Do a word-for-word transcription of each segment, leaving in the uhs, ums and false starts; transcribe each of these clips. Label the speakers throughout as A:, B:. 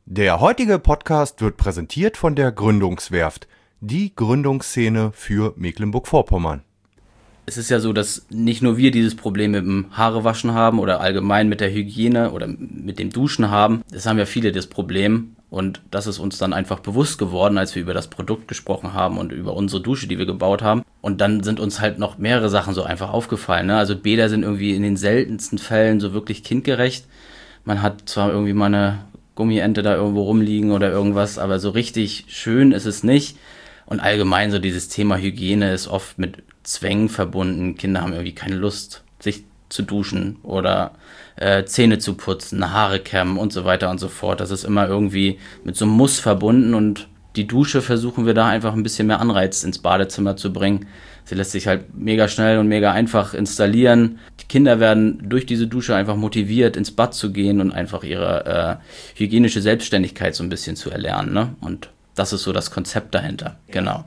A: Der heutige Podcast wird präsentiert von der Gründungswerft, die Gründungsszene für Mecklenburg-Vorpommern.
B: Es ist ja so, dass nicht nur wir dieses Problem mit dem Haarewaschen haben oder allgemein mit der Hygiene oder mit dem Duschen haben. Das haben ja viele das Problem und das ist uns dann einfach bewusst geworden, als wir über das Produkt gesprochen haben und über unsere Dusche, die wir gebaut haben. Und dann sind uns halt noch mehrere Sachen so einfach aufgefallen, ne? Also Bäder sind irgendwie in den seltensten Fällen so wirklich kindgerecht. Man hat zwar irgendwie mal eine Gummiente da irgendwo rumliegen oder irgendwas, aber so richtig schön ist es nicht. Und allgemein so dieses Thema Hygiene ist oft mit Zwängen verbunden. Kinder haben irgendwie keine Lust, sich zu duschen oder äh, Zähne zu putzen, Haare kämmen und so weiter und so fort. Das ist immer irgendwie mit so einem Muss verbunden und die Dusche versuchen wir da einfach ein bisschen mehr Anreiz ins Badezimmer zu bringen. Sie lässt sich halt mega schnell und mega einfach installieren. Die Kinder werden durch diese Dusche einfach motiviert, ins Bad zu gehen und einfach ihre äh, hygienische Selbstständigkeit so ein bisschen zu erlernen, ne? Und das ist so das Konzept dahinter, genau.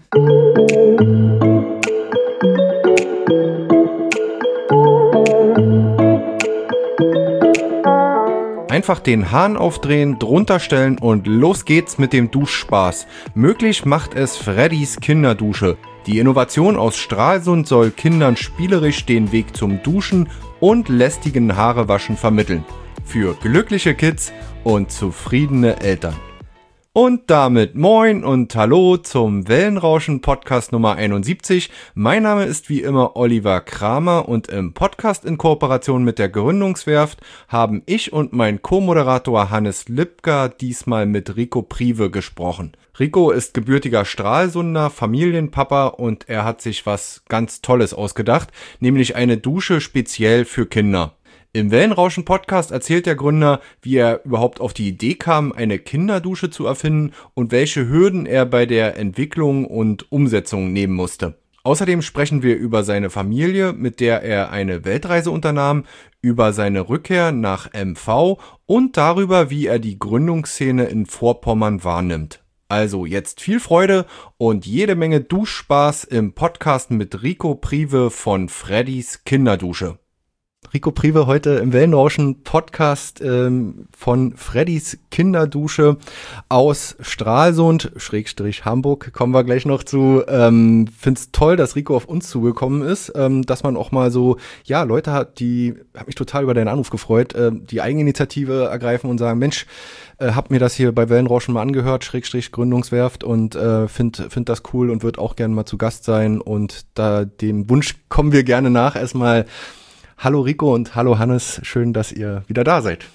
A: Einfach den Hahn aufdrehen, drunter stellen und los geht's mit dem Duschspaß. Möglich macht es Freddys Kinderdusche. Die Innovation aus Stralsund soll Kindern spielerisch den Weg zum Duschen und lästigen Haarewaschen vermitteln. Für glückliche Kids und zufriedene Eltern. Und damit moin und hallo zum Wellenrauschen Podcast Nummer einundsiebzig. Mein Name ist wie immer Oliver Kramer und im Podcast in Kooperation mit der Gründungswerft haben ich und mein Co-Moderator Hannes Lipka diesmal mit Rico Prive gesprochen. Rico ist gebürtiger Stralsunder Familienpapa und er hat sich was ganz Tolles ausgedacht, nämlich eine Dusche speziell für Kinder. Im Wellenrauschen-Podcast erzählt der Gründer, wie er überhaupt auf die Idee kam, eine Kinderdusche zu erfinden und welche Hürden er bei der Entwicklung und Umsetzung nehmen musste. Außerdem sprechen wir über seine Familie, mit der er eine Weltreise unternahm, über seine Rückkehr nach M V und darüber, wie er die Gründungsszene in Vorpommern wahrnimmt. Also jetzt viel Freude und jede Menge Duschspaß im Podcast mit Rico Prive von Freddys Kinderdusche. Rico Prive heute im Wellenrauschen Podcast ähm, von Freddys Kinderdusche aus Stralsund, Schrägstrich Hamburg, kommen wir gleich noch zu. Ähm, find's toll, dass Rico auf uns zugekommen ist, ähm, dass man auch mal so, ja, Leute hat, die, hab mich total über deinen Anruf gefreut, äh, die Eigeninitiative ergreifen und sagen, Mensch, äh, hab mir das hier bei Wellenrauschen mal angehört, Schrägstrich Gründungswerft und äh, find, find das cool und würde auch gerne mal zu Gast sein und da dem Wunsch kommen wir gerne nach. Erstmal hallo Rico und hallo Hannes, schön, dass ihr wieder da seid.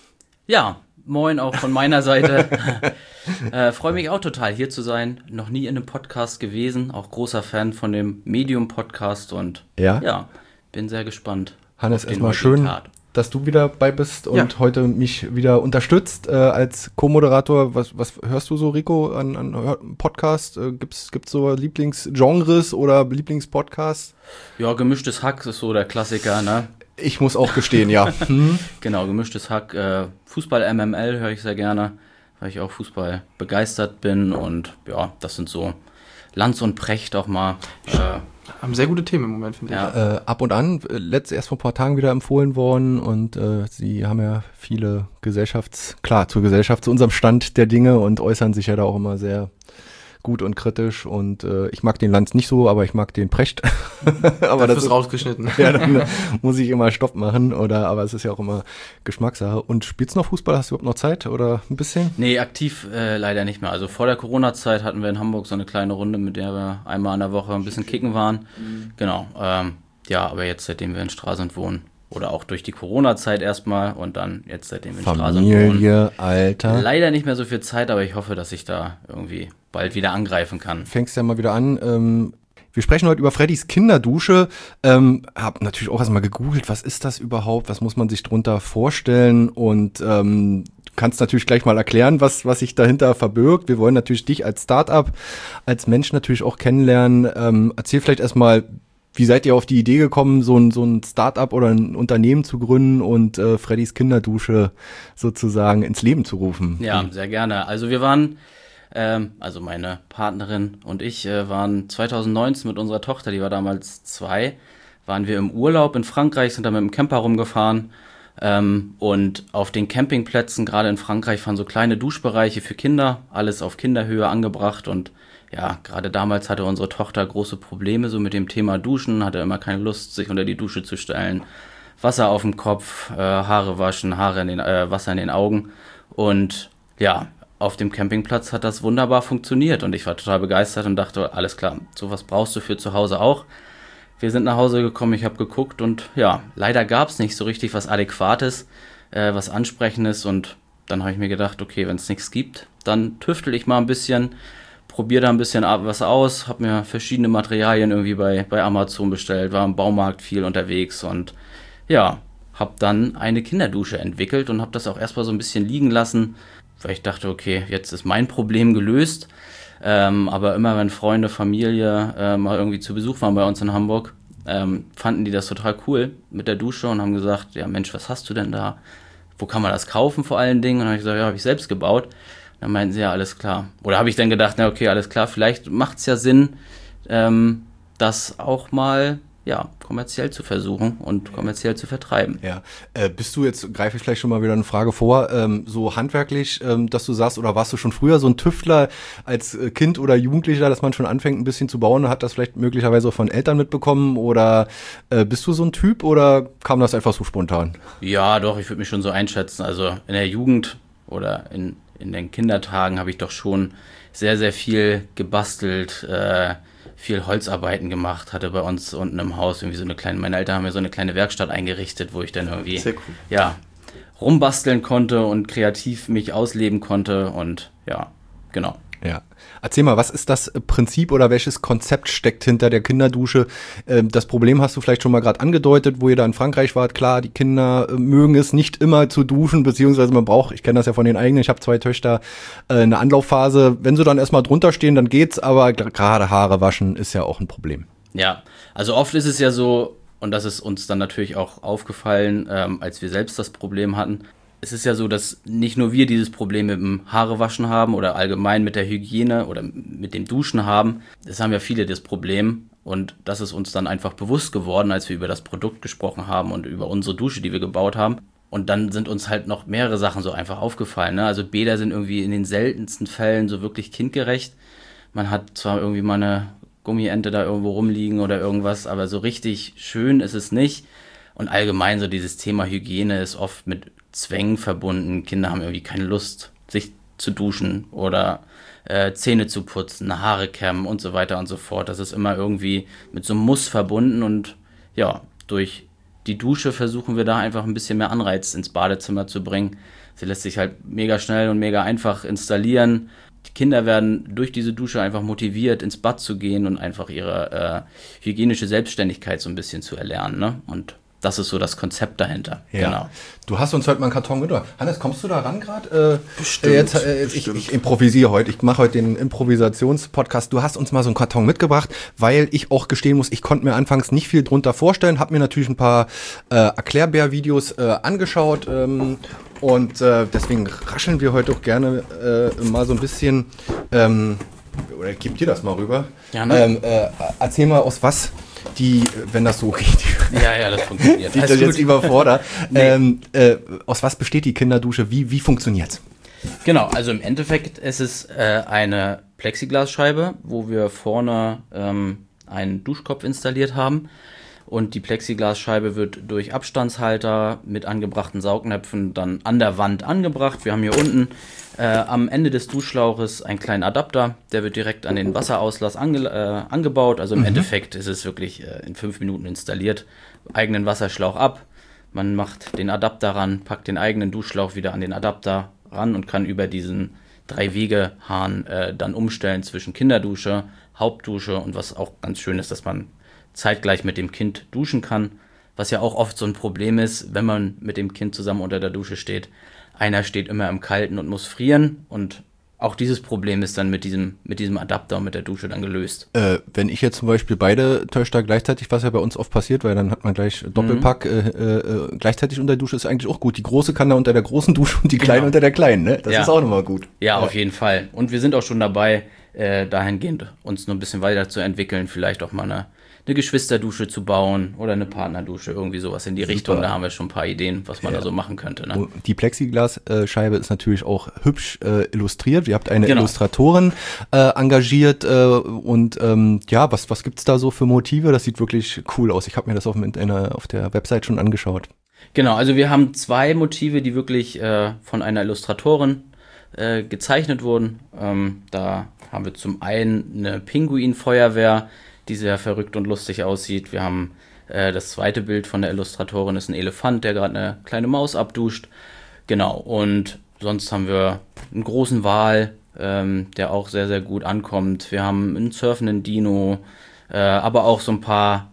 B: Ja, moin auch von meiner Seite. äh, freue mich auch total, hier zu sein. Noch nie in einem Podcast gewesen, auch großer Fan von dem Medium-Podcast und ja, ja bin sehr gespannt.
A: Hannes, erstmal schön, Tag. Dass du wieder bei bist und ja. heute mich wieder unterstützt äh, als Co-Moderator. Was, was hörst du so, Rico, an, an Podcast? Äh, gibt's gibt's so Lieblingsgenres oder Lieblingspodcasts?
B: Ja, gemischtes Hack ist so der Klassiker, ne?
A: Ich muss auch gestehen, ja. Hm.
B: Genau, gemischtes Hack. Äh, Fußball M M L höre ich sehr gerne, weil ich auch Fußball begeistert bin und ja, das sind so Lanz und Precht auch mal. Äh,
C: Haben sehr gute Themen im Moment, finde
A: ja. ich. Äh, ab und an, letzt erst vor ein paar Tagen wieder empfohlen worden und äh, sie haben ja viele Gesellschafts-, klar, zur Gesellschaft, zu unserem Stand der Dinge und äußern sich ja da auch immer sehr gut und kritisch und äh, ich mag den Lanz nicht so, aber ich mag den Precht. aber
C: das ist rausgeschnitten.
A: Ja, dann muss ich immer Stopp machen oder, aber es ist ja auch immer Geschmackssache. Und spielst du noch Fußball? Hast du überhaupt noch Zeit oder ein bisschen?
B: Nee, aktiv äh, leider nicht mehr. Also vor der Corona-Zeit hatten wir in Hamburg so eine kleine Runde, mit der wir einmal in der Woche ein bisschen kicken waren. Mhm. Genau. Ähm, ja, aber jetzt, seitdem wir in Stralsund wohnen, oder auch durch die Corona-Zeit erstmal und dann jetzt, seitdem wir in Stralsund wohnen.
A: Familie, Alter.
B: Leider nicht mehr so viel Zeit, aber ich hoffe, dass ich da irgendwie bald wieder angreifen kann.
A: Fängst ja mal wieder an. Ähm, wir sprechen heute über Freddys Kinderdusche. Ähm, hab natürlich auch erstmal gegoogelt, was ist das überhaupt? Was muss man sich drunter vorstellen? Und ähm, du kannst natürlich gleich mal erklären, was was sich dahinter verbirgt. Wir wollen natürlich dich als Start-up, als Mensch natürlich auch kennenlernen. Ähm, erzähl vielleicht erstmal, wie seid ihr auf die Idee gekommen, so ein, so ein Start-up oder ein Unternehmen zu gründen und äh, Freddys Kinderdusche sozusagen ins Leben zu rufen?
B: Ja, sehr gerne. Also wir waren, ähm, also meine Partnerin und ich äh, waren zwanzig neunzehn mit unserer Tochter, die war damals zwei, waren wir im Urlaub in Frankreich, sind da mit dem Camper rumgefahren Ähm, und auf den Campingplätzen, gerade in Frankreich, waren so kleine Duschbereiche für Kinder, alles auf Kinderhöhe angebracht. Und ja, gerade damals hatte unsere Tochter große Probleme so mit dem Thema Duschen, hatte immer keine Lust, sich unter die Dusche zu stellen. Wasser auf dem Kopf, äh, Haare waschen, Haare in den, äh, Wasser in den Augen. Und ja, auf dem Campingplatz hat das wunderbar funktioniert. Und ich war total begeistert und dachte, alles klar, sowas brauchst du für zu Hause auch. Wir sind nach Hause gekommen, ich habe geguckt und ja, leider gab es nicht so richtig was Adäquates, äh, was Ansprechendes. Und dann habe ich mir gedacht, okay, wenn es nichts gibt, dann tüftel ich mal ein bisschen, probiere da ein bisschen was aus, habe mir verschiedene Materialien irgendwie bei, bei Amazon bestellt, war im Baumarkt viel unterwegs und ja, habe dann eine Kinderdusche entwickelt und habe das auch erstmal so ein bisschen liegen lassen, weil ich dachte, okay, jetzt ist mein Problem gelöst. Ähm, aber immer wenn Freunde, Familie äh, mal irgendwie zu Besuch waren bei uns in Hamburg, ähm, fanden die das total cool mit der Dusche und haben gesagt, ja Mensch, was hast du denn da? Wo kann man das kaufen vor allen Dingen? Und dann habe ich gesagt, ja, habe ich selbst gebaut. Dann meinten sie, ja, alles klar. Oder habe ich dann gedacht, na okay, alles klar, vielleicht macht es ja Sinn, ähm, das auch mal ja, kommerziell zu versuchen und kommerziell zu vertreiben.
A: Ja, äh, bist du jetzt, greife ich vielleicht schon mal wieder eine Frage vor, ähm, so handwerklich, ähm, dass du sagst, oder warst du schon früher so ein Tüftler als äh, Kind oder Jugendlicher, dass man schon anfängt ein bisschen zu bauen, hat das vielleicht möglicherweise auch von Eltern mitbekommen oder äh, bist du so ein Typ oder kam das einfach so spontan?
B: Ja, doch, ich würde mich schon so einschätzen. Also in der Jugend oder in, in den Kindertagen habe ich doch schon sehr, sehr viel gebastelt, äh, viel Holzarbeiten gemacht, hatte bei uns unten im Haus irgendwie so eine kleine, meine Eltern haben mir so eine kleine Werkstatt eingerichtet, wo ich dann irgendwie
C: Sehr cool.
B: ja, rumbasteln konnte und kreativ mich ausleben konnte und ja, genau.
A: Ja. Erzähl mal, was ist das Prinzip oder welches Konzept steckt hinter der Kinderdusche? Das Problem hast du vielleicht schon mal gerade angedeutet, wo ihr da in Frankreich wart. Klar, die Kinder mögen es nicht immer zu duschen, beziehungsweise man braucht, ich kenne das ja von den eigenen, ich habe zwei Töchter, eine Anlaufphase. Wenn sie dann erstmal drunter stehen, dann geht's, aber gerade Haare waschen ist ja auch ein Problem.
B: Ja, also oft ist es ja so, und das ist uns dann natürlich auch aufgefallen, ähm, als wir selbst das Problem hatten. Es ist ja so, dass nicht nur wir dieses Problem mit dem Haarewaschen haben oder allgemein mit der Hygiene oder mit dem Duschen haben. Das haben ja viele das Problem und das ist uns dann einfach bewusst geworden, als wir über das Produkt gesprochen haben und über unsere Dusche, die wir gebaut haben. Und dann sind uns halt noch mehrere Sachen so einfach aufgefallen. Ne? Also Bäder sind irgendwie in den seltensten Fällen so wirklich kindgerecht. Man hat zwar irgendwie mal eine Gummiente da irgendwo rumliegen oder irgendwas, aber so richtig schön ist es nicht. Und allgemein so dieses Thema Hygiene ist oft mit Zwängen verbunden. Kinder haben irgendwie keine Lust, sich zu duschen oder äh, Zähne zu putzen, Haare kämmen und so weiter und so fort. Das ist immer irgendwie mit so einem Muss verbunden und ja, durch die Dusche versuchen wir da einfach ein bisschen mehr Anreiz ins Badezimmer zu bringen. Sie lässt sich halt mega schnell und mega einfach installieren. Die Kinder werden durch diese Dusche einfach motiviert, ins Bad zu gehen und einfach ihre äh, hygienische Selbstständigkeit so ein bisschen zu erlernen, ne? Und das ist so das Konzept dahinter.
A: Ja. Genau. Du hast uns heute mal einen Karton mitgebracht. Hannes, kommst du da ran gerade? Äh,
C: bestimmt,
A: jetzt, äh, bestimmt. Ich, ich improvisiere heute. Ich mache heute den Improvisationspodcast. Du hast uns mal so einen Karton mitgebracht, weil ich auch gestehen muss, ich konnte mir anfangs nicht viel drunter vorstellen. Habe mir natürlich ein paar äh, Erklärbär-Videos äh, angeschaut. Ähm, und äh, deswegen rascheln wir heute auch gerne äh, mal so ein bisschen. Ähm, oder gib dir das mal rüber.
B: Ja, ne?
A: ähm, äh, erzähl mal, aus was die, wenn das so geht,
B: ja, ja, das funktioniert.
A: die das jetzt überfordert. nee. ähm, äh, aus was besteht die Kinderdusche? Wie, wie funktioniert's?
B: Genau, also im Endeffekt ist es äh, eine Plexiglasscheibe, wo wir vorne ähm, einen Duschkopf installiert haben. Und die Plexiglasscheibe wird durch Abstandshalter mit angebrachten Saugnäpfen dann an der Wand angebracht. Wir haben hier unten äh, am Ende des Duschschlauches einen kleinen Adapter, der wird direkt an den Wasserauslass ange äh, angebaut. Also im mhm. Endeffekt ist es wirklich äh, in fünf Minuten installiert. Eigenen Wasserschlauch ab, man macht den Adapter ran, packt den eigenen Duschschlauch wieder an den Adapter ran und kann über diesen Drei-Wege-Hahn äh, dann umstellen zwischen Kinderdusche, Hauptdusche und was auch ganz schön ist, dass man zeitgleich mit dem Kind duschen kann, was ja auch oft so ein Problem ist, wenn man mit dem Kind zusammen unter der Dusche steht. Einer steht immer im Kalten und muss frieren und auch dieses Problem ist dann mit diesem, mit diesem Adapter und mit der Dusche dann gelöst.
A: Äh, wenn ich jetzt zum Beispiel beide Töchter gleichzeitig, was ja bei uns oft passiert, weil dann hat man gleich Doppelpack, mhm. äh, äh, gleichzeitig unter der Dusche ist eigentlich auch gut. Die Große kann da unter der großen Dusche und die Kleine genau. unter der Kleinen, ne? Das ja. ist auch nochmal gut.
B: Ja, ja, auf jeden Fall. Und wir sind auch schon dabei, äh, dahingehend uns noch ein bisschen weiterzuentwickeln, vielleicht auch mal eine eine Geschwisterdusche zu bauen oder eine Partnerdusche, irgendwie sowas in die
A: Super.
B: Richtung. Da haben wir schon ein paar Ideen, was man
A: Ja.
B: da so machen könnte. Ne?
A: Die Plexiglasscheibe ist natürlich auch hübsch äh, illustriert. Ihr habt eine
B: Genau.
A: Illustratorin äh, engagiert äh, und ähm, ja, was was gibt's da so für Motive? Das sieht wirklich cool aus. Ich habe mir das auf, mit einer, auf der Website schon angeschaut.
B: Genau, also wir haben zwei Motive, die wirklich äh, von einer Illustratorin äh, gezeichnet wurden. Ähm, da haben wir zum einen eine Pinguinfeuerwehr, die sehr verrückt und lustig aussieht. Wir haben äh, das zweite Bild von der Illustratorin, ist ein Elefant, der gerade eine kleine Maus abduscht. Genau, und sonst haben wir einen großen Wal, ähm, der auch sehr, sehr gut ankommt. Wir haben einen surfenden Dino, äh, aber auch so ein paar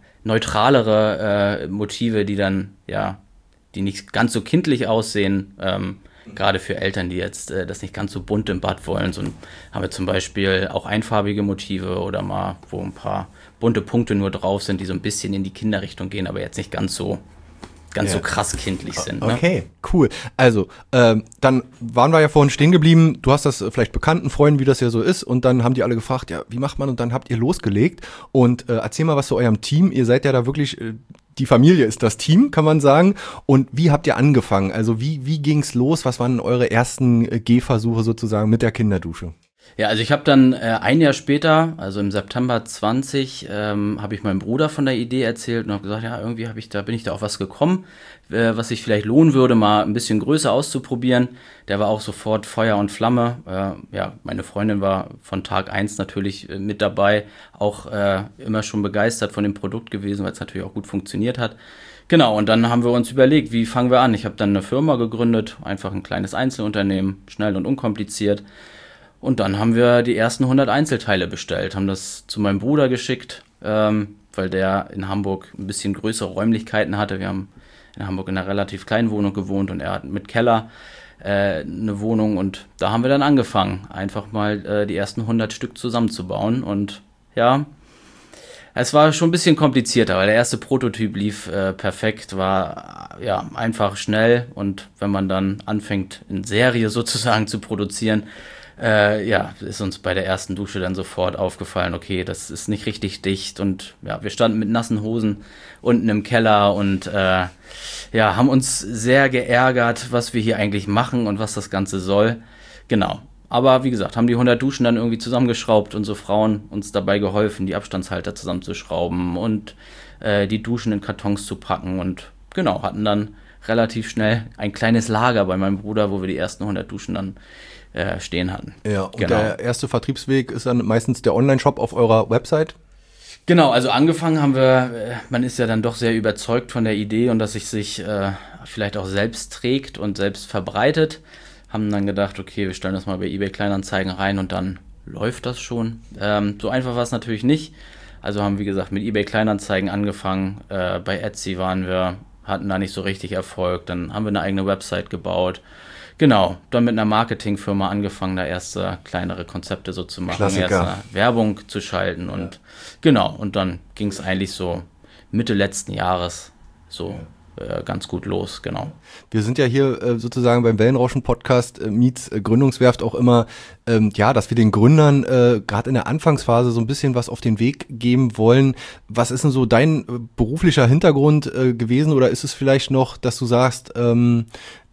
B: neutralere äh, Motive, die dann, ja, die nicht ganz so kindlich aussehen, ähm, gerade für Eltern, die jetzt äh, das nicht ganz so bunt im Bad wollen. So haben wir zum Beispiel auch einfarbige Motive oder mal, wo ein paar bunte Punkte nur drauf sind, die so ein bisschen in die Kinderrichtung gehen, aber jetzt nicht ganz so ganz
A: Ja.
B: so krass kindlich sind. Ne?
A: Okay, cool. Also, ähm, dann waren wir ja vorhin stehen geblieben. Du hast das äh, vielleicht bekannten Freunden, wie das ja so ist. Und dann haben die alle gefragt, ja, wie macht man? Und dann habt ihr losgelegt. Und äh, erzähl mal was zu eurem Team. Ihr seid ja da wirklich, äh, die Familie ist das Team, kann man sagen. Und wie habt ihr angefangen? Also wie, wie ging's los? Was waren eure ersten äh, Gehversuche sozusagen mit der Kinderdusche?
B: Ja, also ich habe dann äh, ein Jahr später, also im September zwanzig, ähm, habe ich meinem Bruder von der Idee erzählt und habe gesagt, ja, irgendwie habe ich da bin ich da auf was gekommen, äh, was sich vielleicht lohnen würde, mal ein bisschen größer auszuprobieren. Der war auch sofort Feuer und Flamme. Äh, ja, meine Freundin war von Tag eins natürlich äh, mit dabei, auch äh, immer schon begeistert von dem Produkt gewesen, weil es natürlich auch gut funktioniert hat. Genau, und dann haben wir uns überlegt, wie fangen wir an? Ich habe dann eine Firma gegründet, einfach ein kleines Einzelunternehmen, schnell und unkompliziert. Und dann haben wir die ersten hundert Einzelteile bestellt, haben das zu meinem Bruder geschickt, ähm, weil der in Hamburg ein bisschen größere Räumlichkeiten hatte. Wir haben in Hamburg in einer relativ kleinen Wohnung gewohnt und er hat mit Keller äh, eine Wohnung. Und da haben wir dann angefangen, einfach mal äh, die ersten hundert Stück zusammenzubauen. Und ja, es war schon ein bisschen komplizierter, weil der erste Prototyp lief äh, perfekt, war ja einfach schnell. Und wenn man dann anfängt, in Serie sozusagen zu produzieren, Äh, ja, ist uns bei der ersten Dusche dann sofort aufgefallen, okay, das ist nicht richtig dicht und ja, wir standen mit nassen Hosen unten im Keller und äh, ja, haben uns sehr geärgert, was wir hier eigentlich machen und was das Ganze soll. Genau, aber wie gesagt, haben die hundert Duschen dann irgendwie zusammengeschraubt und so Frauen uns dabei geholfen, die Abstandshalter zusammenzuschrauben und äh, die Duschen in Kartons zu packen und genau, hatten dann relativ schnell ein kleines Lager bei meinem Bruder, wo wir die ersten hundert Duschen dann äh, stehen hatten.
A: Ja, und
B: genau.
A: der erste Vertriebsweg ist dann meistens der Online-Shop auf eurer Website?
B: Genau, also angefangen haben wir, äh, man ist ja dann doch sehr überzeugt von der Idee und dass sich sich äh, vielleicht auch selbst trägt und selbst verbreitet. Haben dann gedacht, okay, wir stellen das mal bei eBay Kleinanzeigen rein und dann läuft das schon. Ähm, so einfach war es natürlich nicht. Also haben, wie gesagt, mit eBay Kleinanzeigen angefangen. Äh, bei Etsy waren wir, hatten da nicht so richtig Erfolg. Dann haben wir eine eigene Website gebaut. Genau, dann mit einer Marketingfirma angefangen, da erste kleinere Konzepte so zu machen,
A: Klassiker.
B: erst eine Werbung zu schalten und ja. Genau, und dann ging es eigentlich so Mitte letzten Jahres so äh, ganz gut los, genau.
A: Wir sind ja hier äh, sozusagen beim Wellenrauschen-Podcast äh, Meets äh, Gründungswerft auch immer, ähm, ja, dass wir den Gründern äh, gerade in der Anfangsphase so ein bisschen was auf den Weg geben wollen. Was ist denn so dein äh, beruflicher Hintergrund äh, gewesen oder ist es vielleicht noch, dass du sagst, ähm,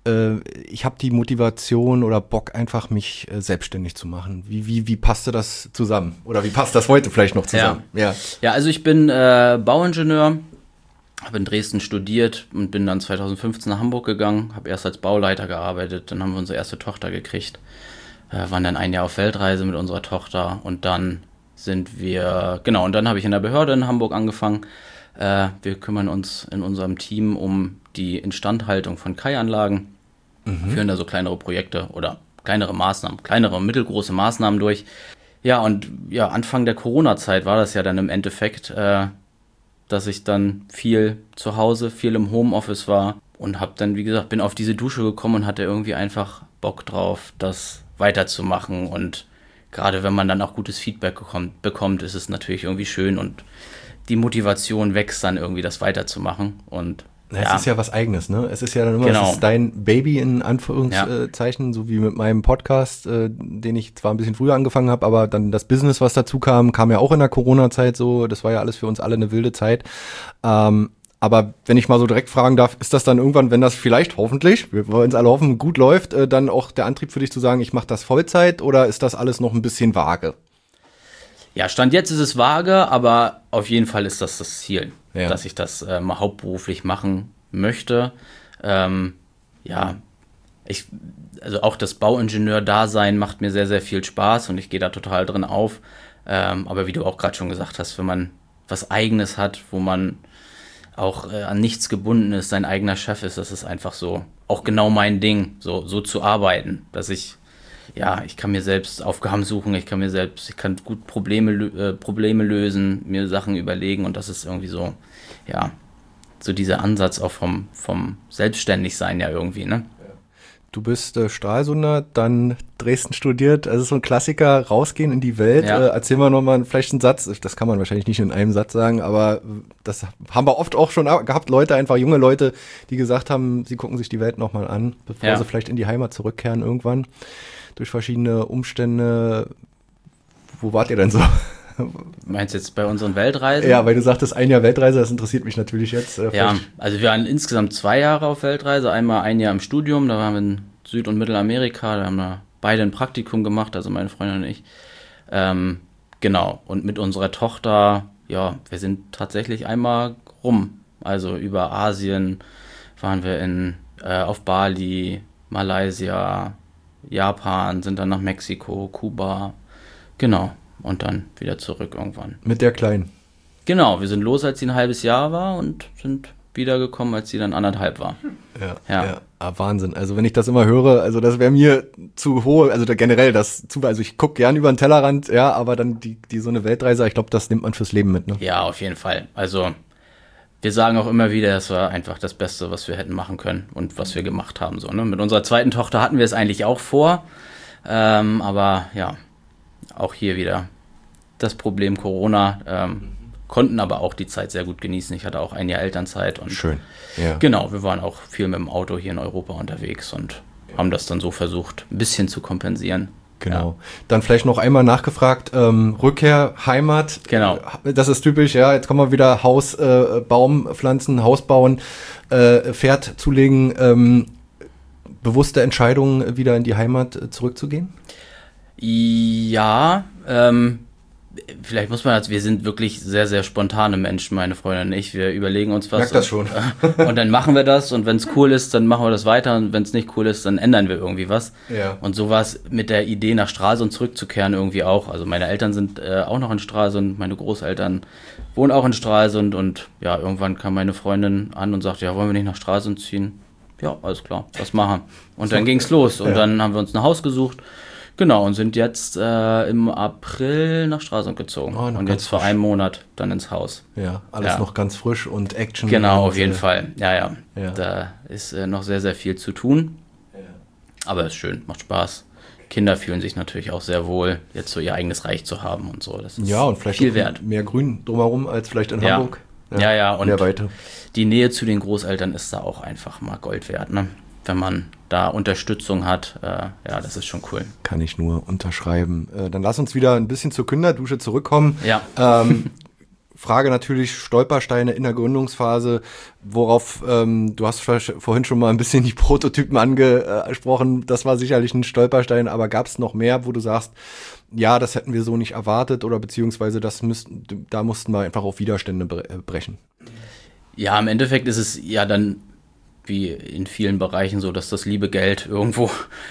A: ich habe die Motivation oder Bock einfach mich äh, selbstständig zu machen. Wie wie wie passte das zusammen? Oder wie passt das heute vielleicht noch zusammen?
B: Ja, ja. ja also ich bin äh, Bauingenieur, habe in Dresden studiert und bin dann zweitausendfünfzehn nach Hamburg gegangen, habe erst als Bauleiter gearbeitet, dann haben wir unsere erste Tochter gekriegt, äh, waren dann ein Jahr auf Weltreise mit unserer Tochter und dann sind wir, genau, und dann habe ich in der Behörde in Hamburg angefangen. Äh, wir kümmern uns in unserem Team um die Instandhaltung von Kai-Anlagen, mhm. führen da so kleinere Projekte oder kleinere Maßnahmen, kleinere und mittelgroße Maßnahmen durch. Ja, und ja, Anfang der Corona-Zeit war das ja dann im Endeffekt, äh, dass ich dann viel zu Hause, viel im Homeoffice war und habe dann, wie gesagt, bin auf diese Dusche gekommen und hatte irgendwie einfach Bock drauf, das weiterzumachen. Und gerade wenn man dann auch gutes Feedback bekommt, bekommt, ist es natürlich irgendwie schön und die Motivation wächst dann irgendwie, das weiterzumachen. Und
A: Es
B: ja.
A: ist ja was Eigenes, ne? Es ist ja dann immer,
B: Genau.
A: es ist dein Baby in Anführungszeichen, ja. so wie mit meinem Podcast, äh, den ich zwar ein bisschen früher angefangen habe, aber dann das Business, was dazu kam, kam ja auch in der Corona-Zeit so. Das war ja alles für uns alle eine wilde Zeit. Ähm, aber wenn ich mal so direkt fragen darf, ist das dann irgendwann, wenn das vielleicht hoffentlich, wir wollen es alle hoffen, gut läuft, äh, dann auch der Antrieb für dich zu sagen, ich mache das Vollzeit, oder ist das alles noch ein bisschen vage?
B: Ja, Stand jetzt ist es vage, aber auf jeden Fall ist das das Ziel,
A: ja.
B: dass ich das äh, mal hauptberuflich machen möchte. Ähm, ja, ich, also auch das Bauingenieur-Dasein macht mir sehr, sehr viel Spaß und ich gehe da total drin auf. Ähm, aber wie du auch gerade schon gesagt hast, wenn man was Eigenes hat, wo man auch äh, an nichts gebunden ist, sein eigener Chef ist, das ist einfach so, auch genau mein Ding, so, so zu arbeiten, dass ich Ja, ich kann mir selbst Aufgaben suchen, ich kann mir selbst, ich kann gut Probleme, äh, Probleme lösen, mir Sachen überlegen und das ist irgendwie so, ja, so dieser Ansatz auch vom, vom Selbstständigsein ja irgendwie, ne?
A: Du bist äh, Stralsunder, dann Dresden studiert, also so ein Klassiker, rausgehen in die Welt.
B: Ja.
A: Äh, erzähl mal nochmal vielleicht einen Satz, das kann man wahrscheinlich nicht in einem Satz sagen, aber das haben wir oft auch schon gehabt, Leute, einfach junge Leute, die gesagt haben, sie gucken sich die Welt nochmal an, bevor
B: Ja.
A: sie vielleicht in die Heimat zurückkehren irgendwann. Durch verschiedene Umstände. Wo wart ihr denn so?
B: Meinst du jetzt bei unseren Weltreisen?
A: Ja, weil du sagtest, ein Jahr Weltreise, das interessiert mich natürlich jetzt. Äh,
B: Ja,
A: vielleicht-
B: also wir waren insgesamt zwei Jahre auf Weltreise. Einmal ein Jahr im Studium, da waren wir in Süd- und Mittelamerika, da haben wir beide ein Praktikum gemacht, also meine Freundin und ich. Ähm, genau, und mit unserer Tochter, ja, wir sind tatsächlich einmal rum. Also über Asien waren wir in, äh, auf Bali, Malaysia, Japan, sind dann nach Mexiko, Kuba, genau, und dann wieder zurück irgendwann.
A: Mit der Kleinen.
B: Genau, wir sind los, als sie ein halbes Jahr war und sind wiedergekommen, als sie dann anderthalb war.
A: Ja,
B: Ja.
A: ja. Ah, Wahnsinn. Also wenn ich das immer höre, also das wäre mir zu hoch, also da generell das zu, also ich gucke gern über den Tellerrand, ja, aber dann die, die so eine Weltreise, ich glaube, das nimmt man fürs Leben mit, ne?
B: Ja, auf jeden Fall. Also wir sagen auch immer wieder, es war einfach das Beste, was wir hätten machen können und was wir gemacht haben. So, ne? Mit unserer zweiten Tochter hatten wir es eigentlich auch vor, ähm, aber ja, auch hier wieder das Problem Corona, ähm, konnten aber auch die Zeit sehr gut genießen. Ich hatte auch ein Jahr Elternzeit und
A: Schön. Ja.
B: genau, wir waren auch viel mit dem Auto hier in Europa unterwegs und haben das dann so versucht, ein bisschen zu kompensieren.
A: Genau. Dann vielleicht noch einmal nachgefragt, ähm, Rückkehr, Heimat.
B: Genau.
A: Das ist typisch, ja, jetzt kommen wir wieder Haus, äh, Baum pflanzen, Haus bauen, äh, Pferd zulegen, ähm, bewusste Entscheidung, wieder in die Heimat äh, zurückzugehen?
B: Ja, ähm, vielleicht muss man, also wir sind wirklich sehr, sehr spontane Menschen, meine Freundin und ich. Wir überlegen uns was.
A: Merk das schon.
B: Und, und dann machen wir das und wenn es cool ist, dann machen wir das weiter und wenn es nicht cool ist, dann ändern wir irgendwie was.
A: Ja.
B: Und so war es mit der Idee, nach Stralsund zurückzukehren irgendwie auch. Also meine Eltern sind äh, auch noch in Stralsund, meine Großeltern wohnen auch in Stralsund und ja, irgendwann kam meine Freundin an und sagte, ja, wollen wir nicht nach Stralsund ziehen? Ja, alles klar, was machen. Und dann ging's los und
A: Ja.
B: dann haben wir uns ein Haus gesucht. Genau, und sind jetzt äh, im April nach Stralsund gezogen.
A: Oh, noch
B: und
A: ganz
B: jetzt vor
A: frisch.
B: einem Monat dann ins Haus.
A: Ja, alles
B: Ja.
A: noch ganz frisch und Action.
B: Genau,
A: und,
B: auf jeden
A: äh,
B: Fall. Ja, ja,
A: Ja.
B: Da ist äh, noch sehr, sehr viel zu tun. Aber ist schön, macht Spaß. Kinder fühlen sich natürlich auch sehr wohl, jetzt so ihr eigenes Reich zu haben und so. Das ist
A: Ja, und vielleicht
B: viel
A: auch
B: wert.
A: mehr Grün drumherum als vielleicht in
B: Ja.
A: Hamburg.
B: Ja, ja, und
A: mehr Weite.
B: die Nähe zu den Großeltern ist da auch einfach mal Gold wert, ne? Wenn man da Unterstützung hat, äh, ja, das ist schon cool.
A: Kann ich nur unterschreiben. Äh, dann lass uns wieder ein bisschen zur Kinderdusche zurückkommen.
B: Ja.
A: Ähm, Frage natürlich, Stolpersteine in der Gründungsphase, worauf, ähm, du hast vorhin schon mal ein bisschen die Prototypen angesprochen, das war sicherlich ein Stolperstein, aber gab es noch mehr, wo du sagst, ja, das hätten wir so nicht erwartet oder beziehungsweise das müssten, da mussten wir einfach auf Widerstände brechen?
B: Ja, im Endeffekt ist es ja dann wie in vielen Bereichen so, dass das liebe Geld irgendwo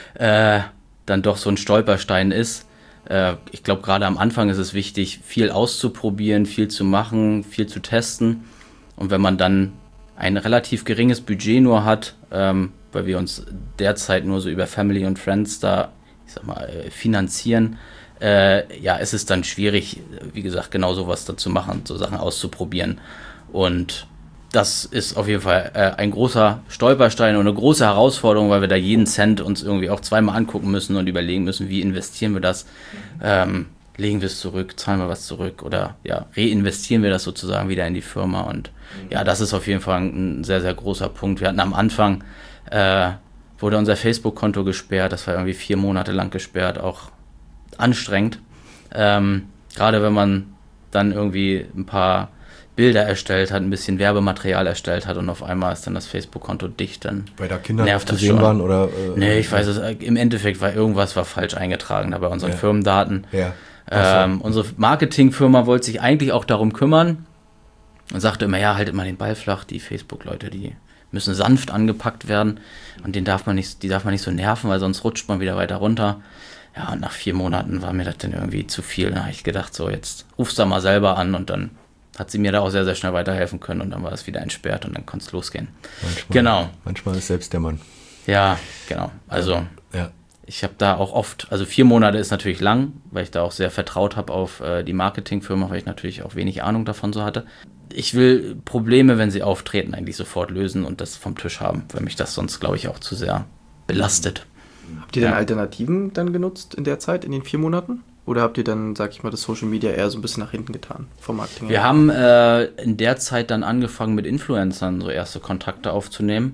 B: äh, dann doch so ein Stolperstein ist. Äh, ich glaube, gerade am Anfang ist es wichtig, viel auszuprobieren, viel zu machen, viel zu testen. Und wenn man dann ein relativ geringes Budget nur hat, ähm, weil wir uns derzeit nur so über Family und Friends da, ich sag mal, äh, finanzieren, äh, ja, es ist dann schwierig, wie gesagt, genau sowas dazu machen, so Sachen auszuprobieren. Und das ist auf jeden Fall äh, ein großer Stolperstein und eine große Herausforderung, weil wir da jeden Cent uns irgendwie auch zweimal angucken müssen und überlegen müssen, wie investieren wir das. Ähm, legen wir es zurück, zahlen wir was zurück oder ja, reinvestieren wir das sozusagen wieder in die Firma und mhm. ja, das ist auf jeden Fall ein sehr, sehr großer Punkt. Wir hatten am Anfang, äh, wurde unser Facebook-Konto gesperrt, das war irgendwie vier Monate lang gesperrt, auch anstrengend. Ähm, gerade wenn man dann irgendwie ein paar Bilder erstellt hat, ein bisschen Werbematerial erstellt hat und auf einmal ist dann das Facebook-Konto dicht, dann
A: weil da Kinder
B: nervt
A: zu
B: das
A: sehen
B: schon.
A: waren oder? Äh,
B: nee, ich weiß es, im Endeffekt war irgendwas war falsch eingetragen da bei unseren
A: ja.
B: Firmendaten.
A: Ja.
B: Ähm, so. Unsere Marketingfirma wollte sich eigentlich auch darum kümmern und sagte immer, ja, haltet mal den Ball flach, die Facebook-Leute, die müssen sanft angepackt werden und den darf man nicht, die darf man nicht so nerven, weil sonst rutscht man wieder weiter runter. Ja, und nach vier Monaten war mir das dann irgendwie zu viel. Da habe ich gedacht, so jetzt rufst du mal selber an und dann hat sie mir da auch sehr, sehr schnell weiterhelfen können und dann war es wieder entsperrt und dann konnte es losgehen.
A: Manchmal,
B: genau.
A: Manchmal ist selbst der Mann.
B: Ja, genau. Also
A: ja.
B: ich habe da auch oft, also vier Monate ist natürlich lang, weil ich da auch sehr vertraut habe auf äh, die Marketingfirma, weil ich natürlich auch wenig Ahnung davon so hatte. Ich will Probleme, wenn sie auftreten, eigentlich sofort lösen und das vom Tisch haben, weil mich das sonst, glaube ich, auch zu sehr belastet.
C: Habt ihr denn
B: Ja.
C: Alternativen dann genutzt in der Zeit, in den vier Monaten? Oder habt ihr dann, sag ich mal, das Social Media eher so ein bisschen nach hinten getan vom Marketing her?
B: Wir haben äh, in der Zeit dann angefangen mit Influencern so erste Kontakte aufzunehmen.